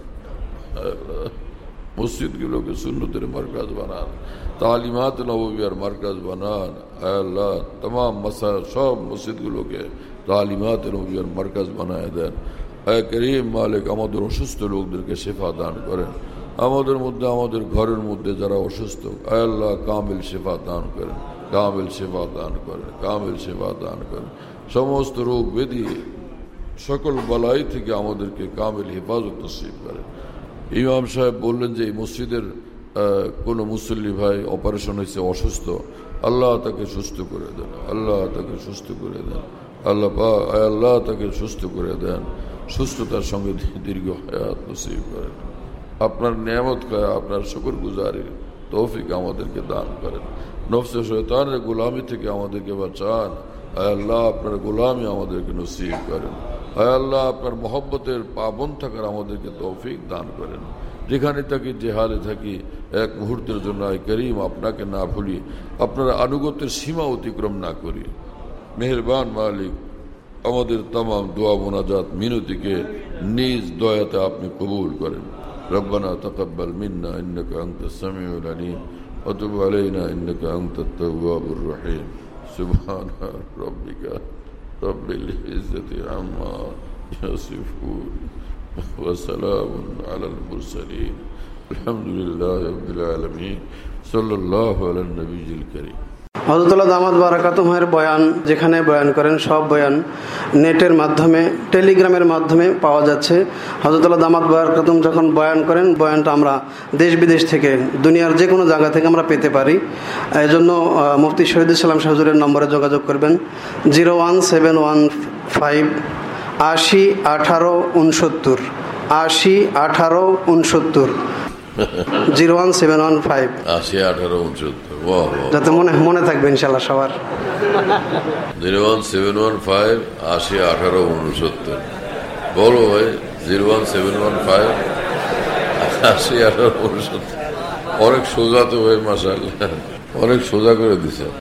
মসজিদগুলোকে সুন্নতের মার্কাজ বানান, তালিমাত নববিয়ার মার্কাজ বানান। আয় আল্লাহ তামাম মাসা সব মসজিদগুলোকে তালিমাত নববিয়ার মার্কাজ বানায় দেন। আয় করিম মালিক আমাদের অসুস্থ লোকদেরকে শেফা দান করেন, আমাদের মধ্যে আমাদের ঘরের মধ্যে যারা অসুস্থ আয় আল্লাহ কামিল শেফা দান করেন, কামিল শেফা দান করেন, কামিল শেফা দান করেন। সমস্ত রোগ ব্যাধি সকল বালাই থেকে আমাদেরকে কামিল হেফাজত নসিব করেন। ইমাম সাহেব বললেন যে এই মসজিদের কোনো মুসল্লি ভাই অপারেশন হয়েছে, অসুস্থ, আল্লাহ তাকে সুস্থ করে দেন, আল্লাহ তাকে সুস্থ করে দেন, আল্লাহ আল্লাহ তাকে সুস্থ করে দেন, সুস্থতার সঙ্গে দীর্ঘ হায়াত নসিব করেন। আপনার নিয়ামত খায় আপনার শুকর গুজারির তৌফিক আমাদেরকে দান করেন। নফসে শয়তানের গোলামি থেকে আমাদেরকে বাঁচান। আয় আল্লাহ আপনার গোলামি আমাদেরকে নসিব করেন। আয় আল্লাহ আপনার মহব্বতের পাবন থাকার আমাদেরকে তৌফিক দান করেন। যেখানে থাকি যে হালে থাকি এক মুহূর্তের জন্য আয় করিম আপনাকে না ভুলি, আপনার আনুগত্যের সীমা অতিক্রম না করি। মেহেরবান মালিক আমাদের তামাম দোয়া মোনাজাত মিনতিকে নিজ দয়াতে আপনি কবুল করেন। রব্বানা তাকাব্বাল মিন্না ইন্নাকা আনতাস সামিউল আলিম ওয়া তুব আলাইনা ইন্নাকা আনতাত তাওয়াবুর রহিম। সুবহানা রাব্বিকা রাব্বিল ইজ্জাতি আম্মা ইয়াসিফুন ওয়া সালামুন আলাল মুরসালিন আলহামদুলিল্লাহি রাব্বিল আলামিন সাল্লাল্লাহু আলান নবিয়্যিল কারীম। হযরতুল্লাহ দামাত বারাকাতুহুমের বয়ান যেখানে বয়ান করেন সব বয়ান নেটের মাধ্যমে, টেলিগ্রামের মাধ্যমে পাওয়া যাচ্ছে। হযরতুল্লাহ দামাত বারাকাতুহুম যখন বয়ান করেন, বয়ানটা আমরা দেশ বিদেশ থেকে, দুনিয়ার যে কোনো জায়গা থেকে আমরা পেতে পারি। এই জন্য মুফতি শহীদুল ইসলাম শাহ হুজুরের নম্বরে যোগাযোগ করবেন zero one seven one five আশি আঠারো উনসত্তর আশি আঠারো উনসত্তর zero one seven one five আশি আঠারো উনসত্তর যাতে মনে মনে থাকবে ইনশাল্লাহ সবার। Zero one seven one five আশি আঠারো উনসত্তর বলো ভাই, zero one seven one five আশি আঠারো উনসত্তর। অনেক সোজা তো ভাই, মাশাআল্লাহ অনেক সোজা করে দিছে।